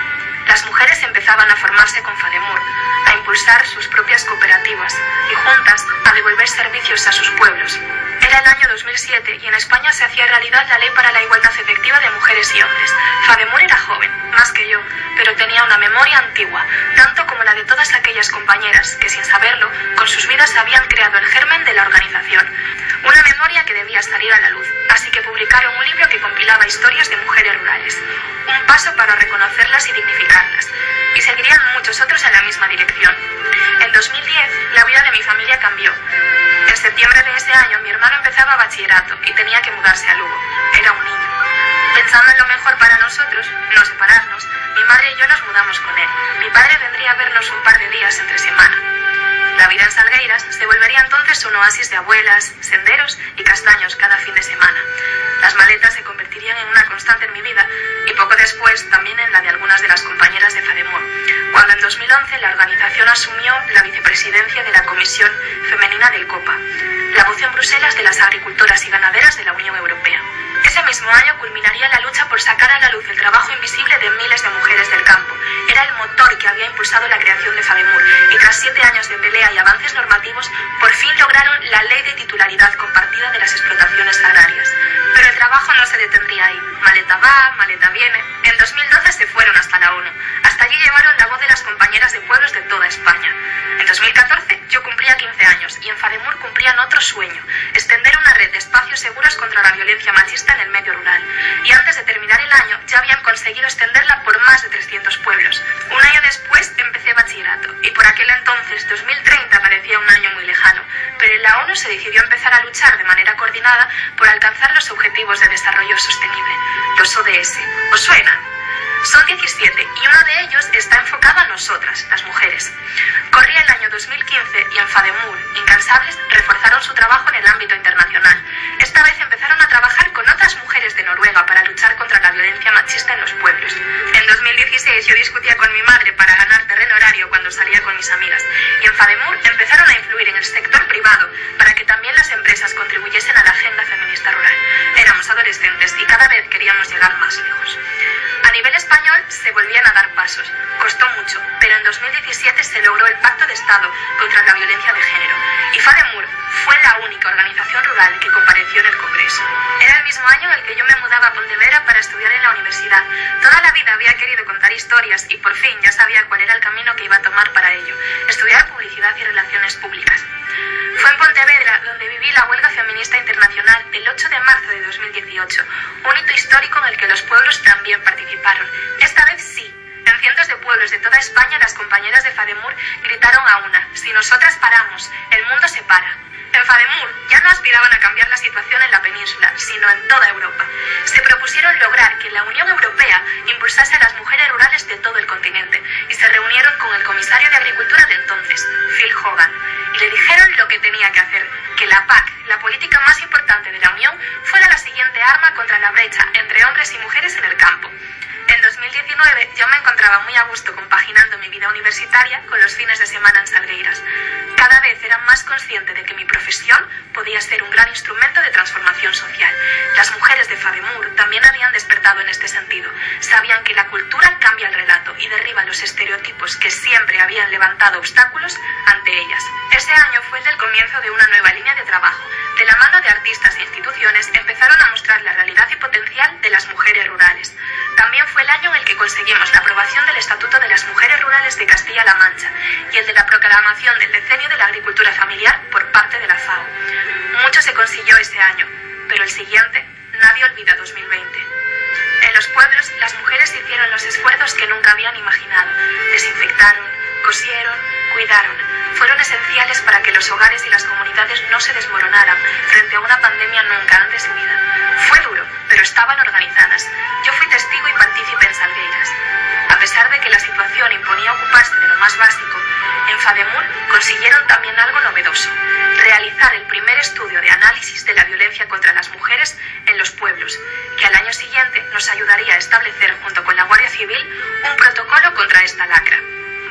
las mujeres empezaban a formarse con FADEMUR, a impulsar sus propias cooperativas y juntas a devolver servicios a sus pueblos. Era el año dos mil siete y en España se hacía realidad la Ley para la Igualdad Efectiva de Mujeres y Hombres. FADEMUR era joven, más que yo, pero tenía una memoria antigua, tanto como la de todas aquellas compañeras que, sin saberlo, con sus vidas habían creado el germen de la organización. Una memoria que debía salir a la luz, así que publicaron un libro que compilaba historias de mujeres rurales. Un paso para reconocerlas y dignificarlas. Y seguirían muchos otros en la misma dirección. En dos mil diez, la vida de mi familia cambió. En septiembre de ese año, mi hermano empezaba bachillerato y tenía que mudarse a Lugo. Era un niño. Pensando en lo mejor para nosotros, no separarnos, mi madre y yo nos mudamos con él. Mi padre vendría a vernos un par de días entre semana. La vida en Salgueiras se volvería entonces un oasis de abuelas, senderos y castaños cada fin de semana. Las maletas se convertirían en una constante en mi vida y poco después también en la de algunas de las compañeras de FADEMUR, cuando en dos mil once la organización asumió la vicepresidencia de la Comisión Femenina del COPA, la voz en Bruselas de las agricultoras y ganaderas de la Unión Europea. Ese mismo año culminaría la lucha por sacar a la luz el trabajo invisible de miles de mujeres del campo. Era el motor que había impulsado la creación de FADEMUR y tras siete años de pelea y avances normativos, por fin lograron la ley de titularidad compartida de las explotaciones agrarias. Pero el trabajo no se detendría ahí. Maleta va, maleta viene. En dos mil doce se fueron hasta la ONU. Hasta allí llevaron la voz de las compañeras de pueblos de toda España. En dos mil catorce yo cumplía quince años y en FADEMUR cumplían otro sueño, extender una red de espacios seguros contra la violencia machista en el medio rural. Y antes de terminar el año ya habían conseguido extenderla por más de trescientos pueblos. Un año después empecé bachillerato y por aquel entonces, dos mil treinta, parecía un año muy lejano. Pero en la ONU se decidió empezar a luchar de manera coordinada por alcanzar los Objetivos de Desarrollo Sostenible, los O D S. ¿Os suenan? Son diecisiete y uno de ellos está enfocado a nosotras, las mujeres. Corría el año dos mil quince y en FADEMUR, incansables, reforzaron su trabajo en el ámbito internacional. Esta vez empezaron a trabajar con otras mujeres de Noruega para luchar contra la violencia machista en los pueblos. En dos mil dieciséis yo discutía con mi madre para ganar terreno horario cuando salía con mis amigas. Y en FADEMUR empezaron a influir en el sector privado para que también las empresas contribuyesen a la agenda feminista rural. Éramos adolescentes y cada vez queríamos llegar más lejos. A nivel español se volvían a dar pasos. Costó mucho, pero en dos mil diecisiete se logró el Pacto de Estado contra la Violencia de Género y FADEMUR fue la única organización rural que compareció en el Congreso. Era el mismo año en el que yo me mudaba a Pontevedra para estudiar en la universidad. Toda la vida había querido contar historias y por fin ya sabía cuál era el camino que iba a tomar para ello: estudiar Publicidad y Relaciones Públicas. Fue en Pontevedra donde viví la huelga feminista internacional el ocho de marzo de dos mil dieciocho, un hito histórico en el que los pueblos también participaron. Esta vez sí. En cientos de pueblos de toda España, las compañeras de FADEMUR gritaron a una: si nosotras paramos, el mundo se para. En FADEMUR ya no aspiraban a cambiar la situación en la península, sino en toda Europa. Se propusieron lograr que la Unión Europea impulsase a las mujeres rurales de todo el continente y se reunieron con el comisario de Agricultura de entonces, Phil Hogan, y le dijeron lo que tenía que hacer: que la P A C, la política más importante de la Unión, fuera la siguiente arma contra la brecha entre hombres y mujeres en el campo. En dos mil diecinueve yo me encontraba muy a gusto compaginando mi vida universitaria con los fines de semana en Salgueiras. Cada vez era más consciente de que mi profesión podía ser un gran instrumento de transformación social. Las mujeres de FADEMUR también habían despertado en este sentido. Sabían que la cultura cambia el relato y derriba los estereotipos que siempre habían levantado obstáculos ante ellas. Ese año fue el del comienzo de una nueva línea de trabajo. De la mano de artistas e instituciones empezaron a mostrar la realidad y potencial de las mujeres rurales. También fue el año en el que conseguimos la aprobación del Estatuto de las Mujeres Rurales de Castilla-La Mancha y el de la proclamación del Decenio de la Agricultura Familiar por parte de la FAO. Mucho se consiguió ese año, pero el siguiente, nadie olvida dos mil veinte. En los pueblos, las mujeres hicieron los esfuerzos que nunca habían imaginado. Desinfectaron, cosieron, cuidaron. Fueron esenciales para que los hogares y las comunidades no se desmoronaran frente a una pandemia nunca antes vivida. Fue duro, pero estaban organizadas. Yo fui testigo y partícipe en Salgueiras. A pesar de que la situación imponía ocuparse de lo más básico, en FADEMUR consiguieron también algo novedoso: realizar el primer estudio de análisis de la violencia contra las mujeres en los pueblos, que al año siguiente nos ayudaría a establecer, junto con la Guardia Civil, un protocolo contra esta lacra.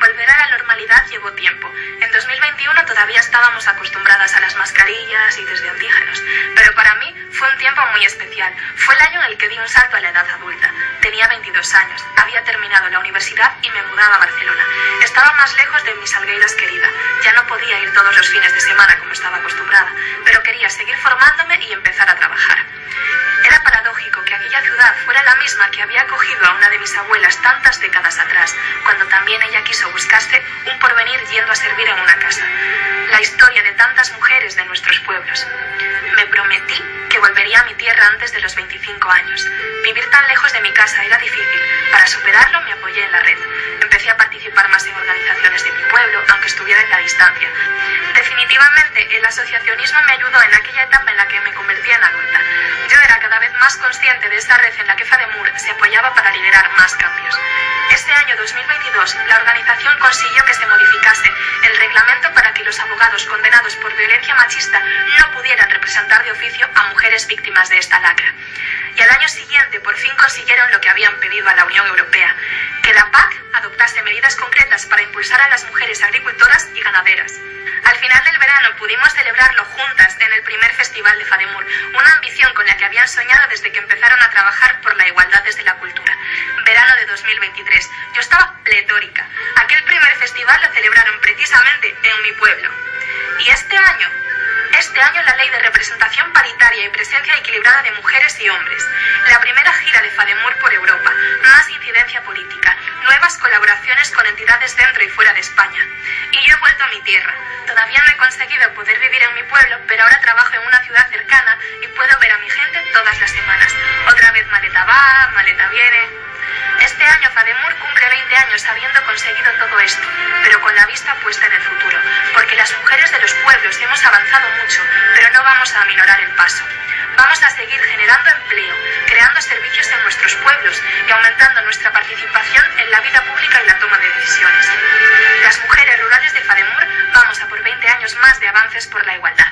Volver a la normalidad llevó tiempo. En dos mil veintiuno todavía estábamos acostumbradas a las mascarillas y test de antígenos, pero para mí fue un tiempo muy especial. Fue el año en el que di un salto a la edad adulta. Tenía veintidós años, había terminado la universidad y me mudaba a Barcelona. Estaba más lejos de mi Salgueiras querida. Ya no podía ir todos los fines de semana como estaba acostumbrada, pero quería seguir formándome y empezar a trabajar. Era paradójico que aquella ciudad fuera la misma que había acogido a una de mis abuelas tantas décadas atrás, cuando también ella quiso buscarse un porvenir yendo a servir en una casa. La historia de tantas mujeres de nuestros pueblos. Me prometí que volvería a mi tierra antes de los veinticinco años. Vivir tan lejos de mi casa era difícil. Para superarlo me apoyé en la red. Empecé a participar más en organizaciones de mi pueblo, aunque estuviera en la distancia. Definitivamente, el asociacionismo me ayudó en aquella etapa en la que me convertía en adulta. Yo era cada vez más consciente de esta red en la que FADEMUR se apoyaba para liderar más cambios. Este año dos mil veintidós, la organización consiguió que se modificase el reglamento para que los abogados condenados por violencia machista no pudieran representar de oficio a mujeres víctimas de esta lacra. Y al año siguiente por fin consiguieron lo que habían pedido a la Unión Europea, que la P A C adoptase medidas concretas para impulsar a las mujeres agricultoras y ganaderas. Al final del verano pudimos celebrarlo juntas en el primer festival de FADEMUR, una ambición con la que habían soñado desde que empezaron a trabajar por la igualdad desde la cultura. Verano de dos mil veintitrés. Yo estaba pletórica. Aquel primer festival lo celebraron precisamente en mi pueblo. Y este año, este año la ley de representación paritaria y presencia equilibrada de mujeres y hombres. La primera gira de FADEMUR por Europa. Más incidencia política. Nuevas colaboraciones con entidades dentro y fuera de España. Y yo he vuelto a mi tierra. Todavía no he conseguido poder vivir en mi pueblo, pero ahora trabajo en una ciudad cercana y puedo ver a mi gente todas las semanas. Otra vez maleta va, maleta viene. Este año FADEMUR cumple veinte años habiendo conseguido todo esto, pero con la vista puesta en el futuro, porque las mujeres de los pueblos hemos avanzado mucho, pero no vamos a aminorar el paso. Vamos a seguir generando empleo, creando servicios en nuestros pueblos y aumentando nuestra participación en la vida pública y la toma de decisiones. Las mujeres rurales de FADEMUR vamos a por veinte años más de avances por la igualdad.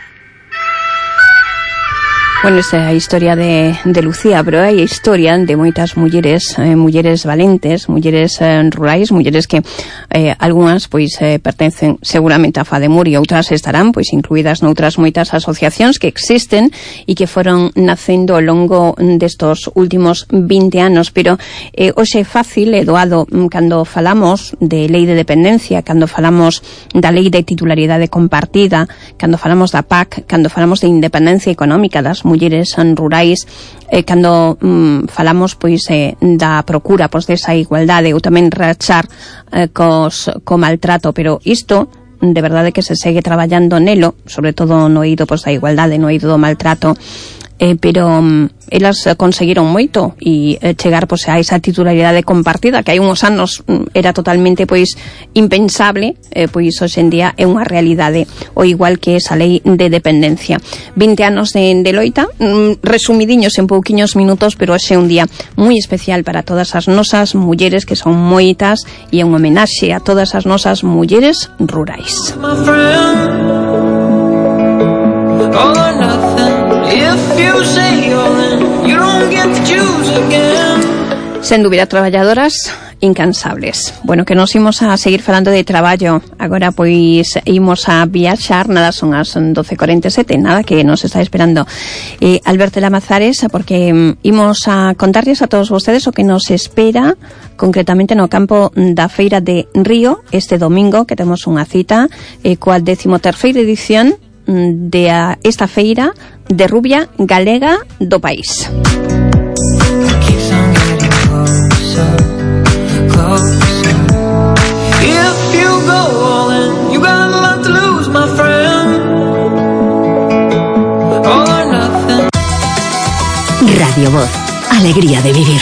Bueno, esa é a historia de, de Lucía, pero hai a historia de moitas mulleres, eh, mulleres valentes, mulleres eh, rurais, mulleres que eh, algunhas pois eh, pertencen seguramente a FADEMUR e outras estarán pois incluídas noutras moitas asociacións que existen e que foron nacendo ao longo destos últimos vinte anos, pero eh, hoxe é fácil e doado cando falamos de lei de dependencia, cando falamos da lei de titularidade compartida, cando falamos da P A C, cando falamos de independencia económica das mulleres rurais, eh, cando mm, falamos pois eh, da procura pois desa igualdade ou tamén rachar eh, cos, co maltrato, pero isto de verdade que se segue traballando nelo, sobre todo no eido pois da igualdade, no eido do maltrato, eh, pero um, elas conseguiron moito e eh, chegar pois a esa titularidade compartida que hai uns anos um, era totalmente pois impensable, eh, pois hoxe en día é unha realidade, o igual que esa lei de dependencia. vinte anos de, de loita, um, resumidiños en pouquiños minutos, pero hoxe é un día moi especial para todas as nosas mulleres, que son moitas, e é un homenaxe a todas as nosas mulleres rurais. Sen dúbida, traballadoras incansables. Bueno, que nos imos a seguir falando de traballo. Agora, pois, imos a viaxar. Nada, son as doce e cuarenta e sete. Nada, que nos está esperando eh, Alberto Lamazares, porque um, imos a contarles a todos vostedes o que nos espera concretamente no campo da Feira de Río este domingo, que temos unha cita eh, coa decimoterceira edición de a, esta feira de rubia galega do país.
Radio Voz, alegría de vivir.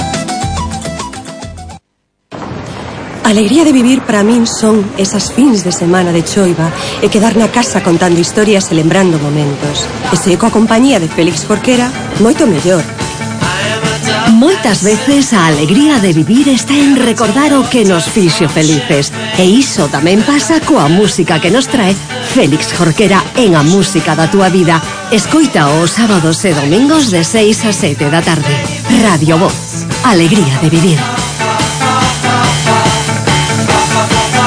Alegría de vivir para min son esas fins de semana de choiva e quedar na casa contando historias e lembrando momentos. E se coa compañía de Félix Jorquera, moito mellor.
Moitas veces a alegría de vivir está en recordar o que nos fixo felices. E iso tamén pasa coa música que nos trae Félix Jorquera en A Música da Túa Vida. Escoita os sábados e domingos de seis a sete da tarde. Radio Voz, alegría de vivir.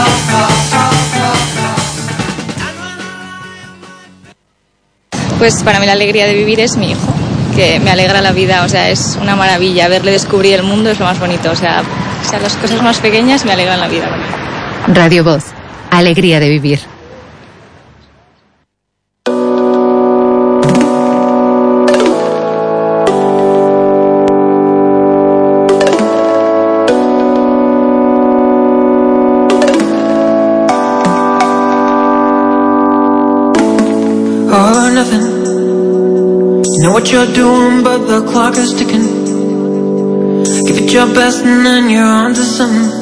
Pues para mí la alegría de vivir es mi hijo, que me alegra la vida, o sea, es una maravilla. Verle descubrir el mundo es lo más bonito, o sea, o sea las cosas más pequeñas me alegran la vida.
Radio Voz, alegría de vivir.
All or nothing. You know what you're doing, but the clock is ticking. Give it your best and then you're on to something.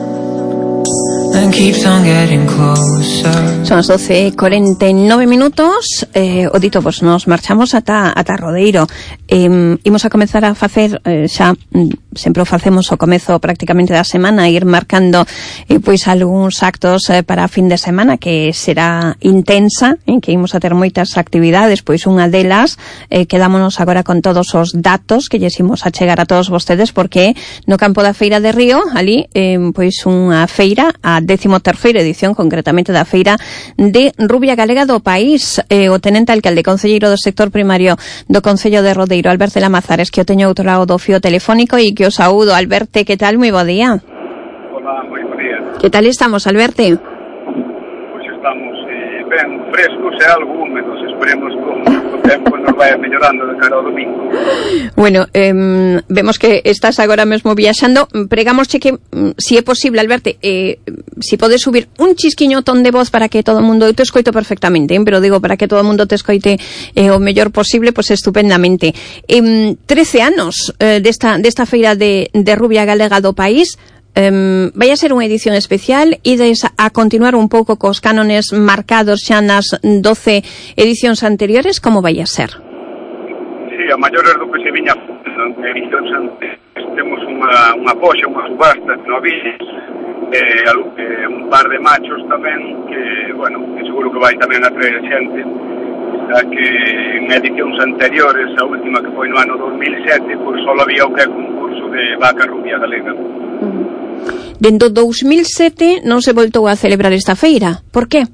Son las doce y cuarenta y nueve minutos. eh, o dito, pues nos marchamos ata, ata Rodeiro. eh, Imos a comezar a facer eh, xa, sempre o facemos o comezo prácticamente da semana, ir marcando eh, pois algúns actos eh, para a fin de semana, que será intensa, en que imos a ter moitas actividades. Pois unha delas, eh, quedámonos agora con todos os datos que lles imos a chegar a todos vostedes, porque no campo da Feira de Río, ali, eh, pois unha feira, a décimo terceira edición concretamente da Feira de Rubia Galega do País. eh, o tenente alcalde concelleiro do sector primario do Concello de Rodeiro, Alberto Lamazares, que o teño outro lado do fío telefónico e que o saúdo. Alberto, que tal? Moi bo día.
Hola, moi bo día.
Que tal estamos, Alberto?
Pois estamos eh, ben frescos e algo húmedos, esperemos que o tempo nos vai mellorando de cara ao domingo.
Bueno, eh, vemos que estás agora mesmo viaxando. Pregamos che que, si é posible, Alberto, eh, si podes subir un chisquiño ton de voz para que todo o mundo, eu te escoito perfectamente, eh, pero digo, para que todo o mundo te escoite eh, o mellor posible, pues estupendamente. Eh, trece anos eh, desta, desta feira de, de Rubia Galega do País. Um, vai a ser unha edición especial, ides a continuar un pouco cos cánones marcados xa nas doce edicións anteriores. Como vai a ser?
Sí, a maiores do que se viña en edicións anteriores. Temos unha, unha poxa, unha subasta de novillas, eh, eh, un par de machos tamén, que, bueno, que seguro que vai tamén atraer xente, xa que en edicións anteriores, a última que foi no ano dos mil sete, pois só había o que é concurso de vaca rubia galega.
Dentro do dos mil sete non se voltou a celebrar esta feira. Por qué?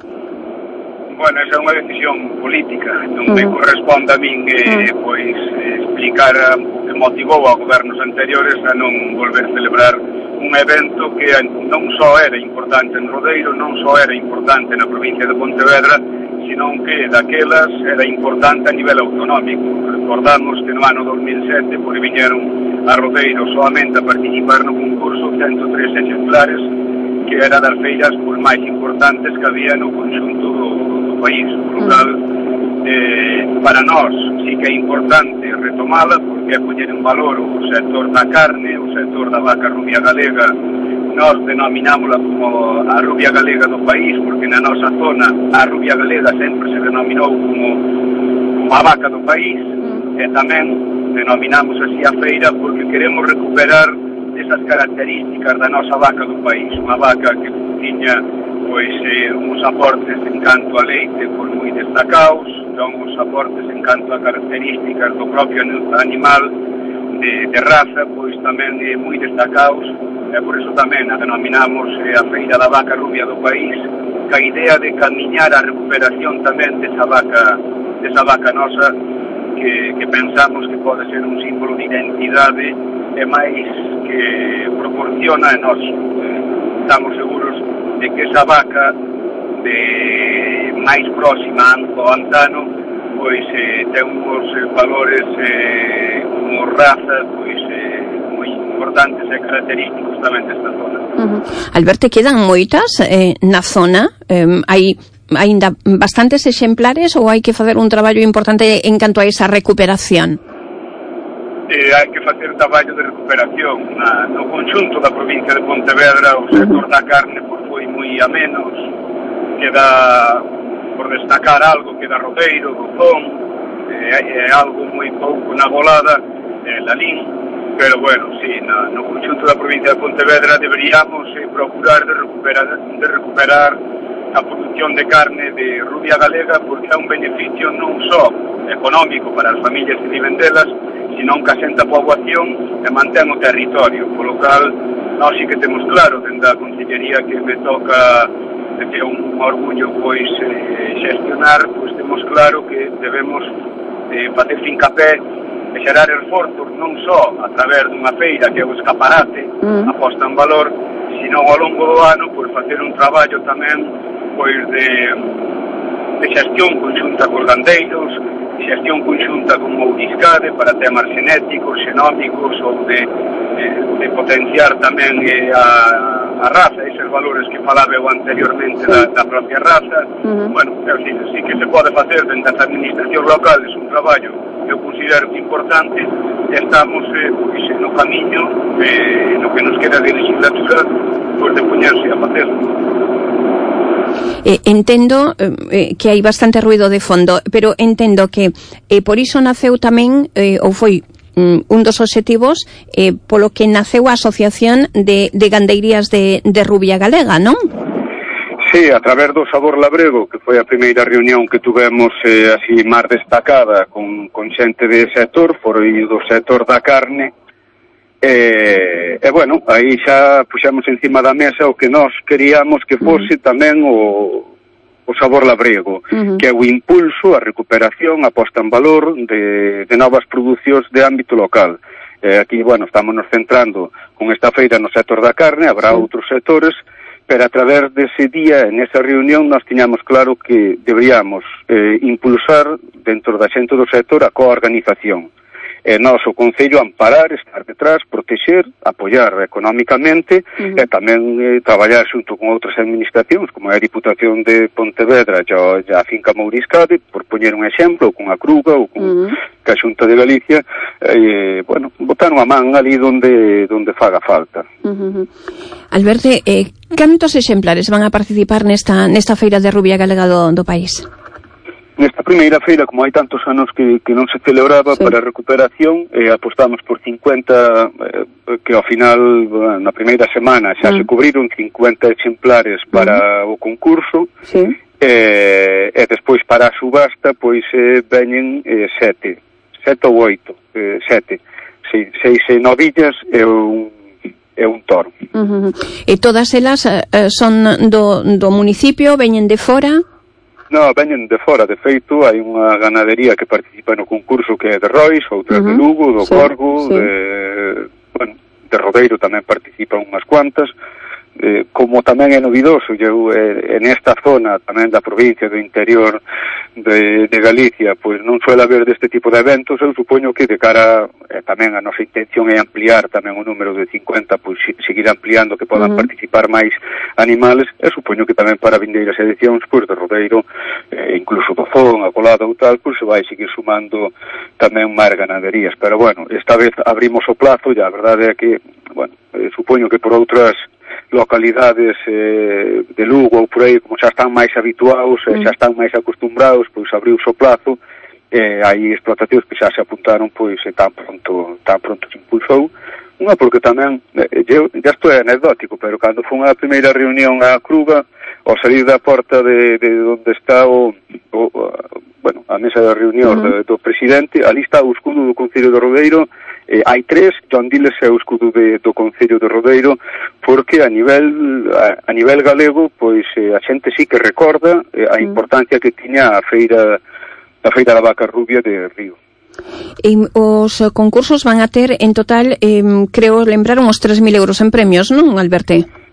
Bueno, esa é unha decisión política. Non me corresponde a min eh, pois explicar o que motivou a gobernos anteriores a non volver a celebrar un evento que non só era importante en Rodeiro, non só era importante na provincia de Pontevedra, senón que daquelas era importante a nivel autonómico. Recordamos que no ano dos mil sete pois viñeron a Rodeiro solamente a participar no concurso ciento tres exemplares, que era das feiras pois máis importantes que había no conxunto do, do país. Por lo tal, eh, para nós sí que é importante retomala, porque é poñer en valor o sector da carne, o sector da vaca rubia galega. Nós denominámola como a rubia galega do país, porque na nosa zona a rubia galega sempre se denominou como, como a vaca do país, e tamén denominamos así a feira porque queremos recuperar esas características da nosa vaca do país, unha vaca que tiña pois eh, uns aportes en canto a leite pois moi destacados, uns aportes en canto a características do propio animal de, de raza, pois tamén eh, moi destacados, e por iso tamén a denominamos eh, a feira da vaca rubia do país, ca idea de camiñar a recuperación tamén desa vaca, desa vaca nosa, que, que pensamos que pode ser un símbolo de identidade e máis que proporciona, e nós eh, estamos seguros de que esa vaca de máis próxima ao antano pois eh, ten uns eh, valores eh, como raza pois eh, moi importantes e característicos tamén desta zona.
Uh-huh. Alberto, quedan moitas eh, na zona? Eh, hai aínda bastantes exemplares ou hai que facer un traballo importante en canto a esa recuperación?
Eh, hai que facer traballo de recuperación na, no conxunto da provincia de Pontevedra. O sector da carne pois, foi moi a menos, queda por destacar algo que da Rodeiro, do Zón, eh, é algo moi pouco na Golada, eh, Lalín, pero bueno, sí, na, no conxunto da provincia de Pontevedra deberíamos eh, procurar de recuperar, de recuperar a produción de carne de rubia galega, porque é un beneficio non só económico para as familias que viven delas, senón que asenta a poboación e mantén o territorio, polo cal nós sí que temos claro dende a Consellería que me toca de que é un orgullo pois eh, xestionar, pois temos claro que debemos eh, facer fincapé e xerar esforzos non só a través dunha feira que é o escaparate, mm. a posta en valor, sino ao longo do ano pois facer un traballo tamén pois de, de xestión conxunta cos gandeiros, xestión conxunta con Mouriscade para temas genéticos, xenómicos ou de, de, de potenciar tamén eh, a, a raza, eses valores que falaba eu anteriormente da, da propia raza. Uh-huh. Bueno, eu sí, sí que se pode facer dentro das administracións locales un traballo eu considero que importante, estamos eh, pois, no camiño eh, no que nos queda de legislatura pois de poñerse a facer.
Eh, entendo eh, que hai bastante ruido de fondo, pero entendo que eh, por iso naceu tamén, eh, ou foi mm, un dos obxectivos eh, polo que naceu a Asociación de, de Gandeirías de, de Rubia Galega, non?
Sí, a través do Sabor Labrego, que foi a primeira reunión que tuvemos eh, así máis destacada con, con xente de sector, foi do sector da carne. E, e bueno, aí xa puxemos encima da mesa o que nós queríamos que fose tamén o, o Sabor Labrego, uh-huh. que é o impulso, a recuperación, a posta en valor de, de novas producións de ámbito local. E aquí, bueno, estamos nos centrando con esta feira no sector da carne, habrá sí. outros sectores, pero a través dese día, en esa reunión, nós tiñamos claro que deberíamos eh, impulsar dentro da xente do sector a coorganización. E nós, o Concello, amparar, estar detrás, protexer, apoiar económicamente uh-huh. e tamén eh, traballar xunto con outras administracións, como é a Diputación de Pontevedra e a Finca Mouriscade, por poñer un exemplo, ou con a Cruga, ou con uh-huh. a Xunta de Galicia, e, eh, bueno, botar unha man ali donde, donde faga falta.
Uh-huh. Alberto, eh, cantos exemplares van a participar nesta, nesta feira de Rubia Galega do, do país?
Nesta primeira feira, como hai tantos anos que, que non se celebraba sí. para a recuperación, eh, apostamos por cincuenta, eh, que ao final, bueno, na primeira semana, xa mm. se cubriron cincuenta exemplares para mm. o concurso, sí. eh, e despois para a subasta, pois eh, veñen eh, sete, sete ou oito, eh, sete, sí, seis novillas e un é un toro.
Uh-huh. E todas elas eh, son do, do municipio, veñen de fora?
No, veñen de fora, de feito, hai unha ganadería que participa no concurso que é de Rois, outras uh-huh. de Lugo, do sí, Corgo, sí. de, bueno, de Rodeiro tamén participan unhas cuantas, eh, como tamén é novidoso, eu eh, en esta zona tamén da provincia do interior de, de Galicia, pois non suele haber deste tipo de eventos, eu supoño que de cara, eh, tamén a nosa intención é ampliar tamén o número de cincuenta, pois seguir ampliando que podan uh-huh. participar máis animales, e supoño que tamén para vindeiras edicións, pois de Rodeiro, eh, incluso do Zón, a Colada ou tal, pois se vai seguir sumando tamén máis ganaderías, pero bueno, esta vez abrimos o plazo, e a verdade é que, bueno, eh, supoño que por outras localidades eh, de Lugo ou por aí, como xa están máis habituados, mm. eh, xa están máis acostumbrados, pois abriu o plazo, eh, hai explotacións que xa se apuntaron, pois e tan pronto, tan pronto se impulsou. Unha porque tamén, eh, eu, ya isto é anecdótico, pero cando foi a primeira reunión a Cruga, ao salir da porta de, de onde está o, o, bueno, a mesa de reunión uh-huh. do, do presidente, ali está o escudo do Concello de Rodeiro, eh, hai tres, John Diles é o escudo de, do Concello de Rodeiro, porque a nivel a, a nivel galego, pois eh, a xente sí que recorda eh, a importancia que tiña a feira a feira da vaca rubia de Río.
E os concursos van a ter en total, eh, creo, lembraron os tres mil euros en premios, non, Alberto?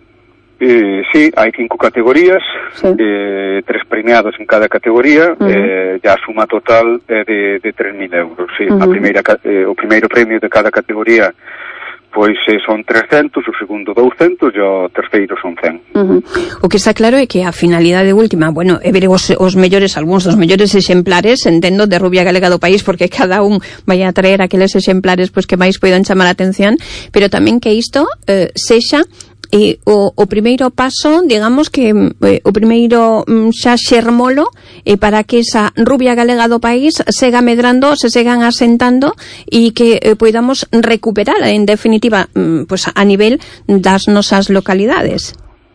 Eh, sí, hai cinco categorías, sí. eh, tres premiados en cada categoría, uh-huh. eh, e a suma total é de, de tres mil euros. Sí. Uh-huh. A primeira, eh, o primeiro premio de cada categoría pois eh, son trescentos, o segundo douscentos e o terceiro son cen.
Uh-huh. O que está claro é que a finalidade última, bueno, é ver os, os mellores, algúns dos mellores exemplares, entendo, de Rubia Galega do país, porque cada un vai a traer aqueles exemplares pois que máis poidan chamar a atención, pero tamén que isto eh, sexa E o, o primeiro paso, digamos que eh, o primeiro mm, xa xermolo eh, para que esa Rubia Galega do país sega medrando, se segan asentando e que eh, poidamos recuperar, en definitiva, mm, pues a nivel das nosas localidades.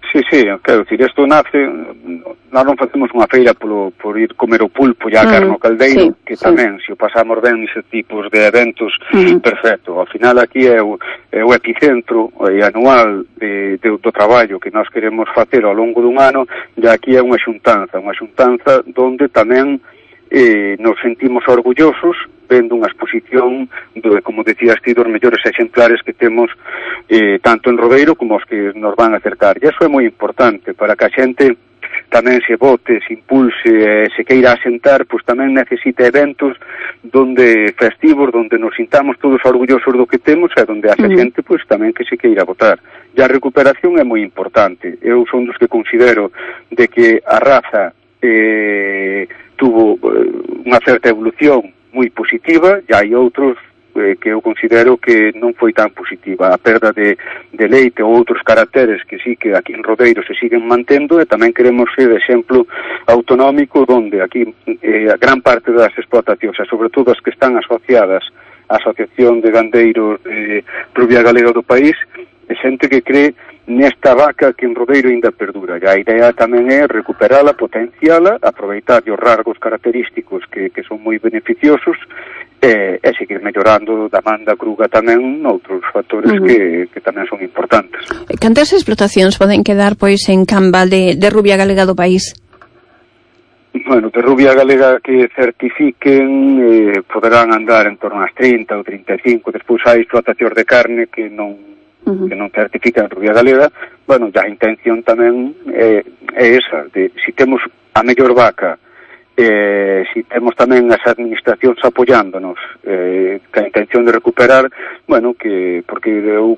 Sí, sí, quero dicir, isto nace, nós non facemos unha feira polo, por ir comer o pulpo e a carne ao caldeiro, sí, que tamén, sí, se o pasamos ben nese tipos de eventos, uh-huh, perfecto. Ao final aquí é o, é o epicentro é anual de, de, do traballo que nós queremos facer ao longo dun ano, e aquí é unha xuntanza, unha xuntanza donde tamén eh, nos sentimos orgullosos vendo unha exposición do, como decías ti, dos mellores exemplares que temos eh, tanto en Rodeiro como os que nos van a acercar. E iso é moi importante para que a xente tamén se vote, se impulse, eh, se queira asentar, pois tamén necesita eventos donde festivos, donde nos sintamos todos orgullosos do que temos e donde haxa xente pois tamén que se queira votar. E a recuperación é moi importante. Eu son dos que considero de que a raza eh, tuvo eh, unha certa evolución moi positiva, e hai outros eh, que eu considero que non foi tan positiva. A perda de, de leite ou outros caracteres que sí que aquí en Rodeiro se siguen mantendo, e tamén queremos ser exemplo autonómico donde aquí eh, a gran parte das explotacións, e sobre todo as que están asociadas á Asociación de Gandeiros de Rubia Galega do país, é xente que cree nesta vaca que en Rodeiro ainda perdura. E a idea tamén é recuperala, potenciala, aproveitar os rasgos característicos que, que son moi beneficiosos e, e seguir mellorando da manda cruga tamén noutros factores uh-huh. que, que tamén son importantes.
Cantas explotacións poden quedar pois en camba de, de Rubia Galega do país?
Bueno, de Rubia Galega que certifiquen eh, poderán andar en torno ás trinta ou trinta e cinco. Despois hai explotacións de carne que non uh-huh. que non certifican Rubia Galega. Bueno, ya a intención tamén é, é esa, de si temos a mellor vaca, eh, si temos tamén as administracións apoiándonos, eh, que a intención de recuperar, bueno, que porque eu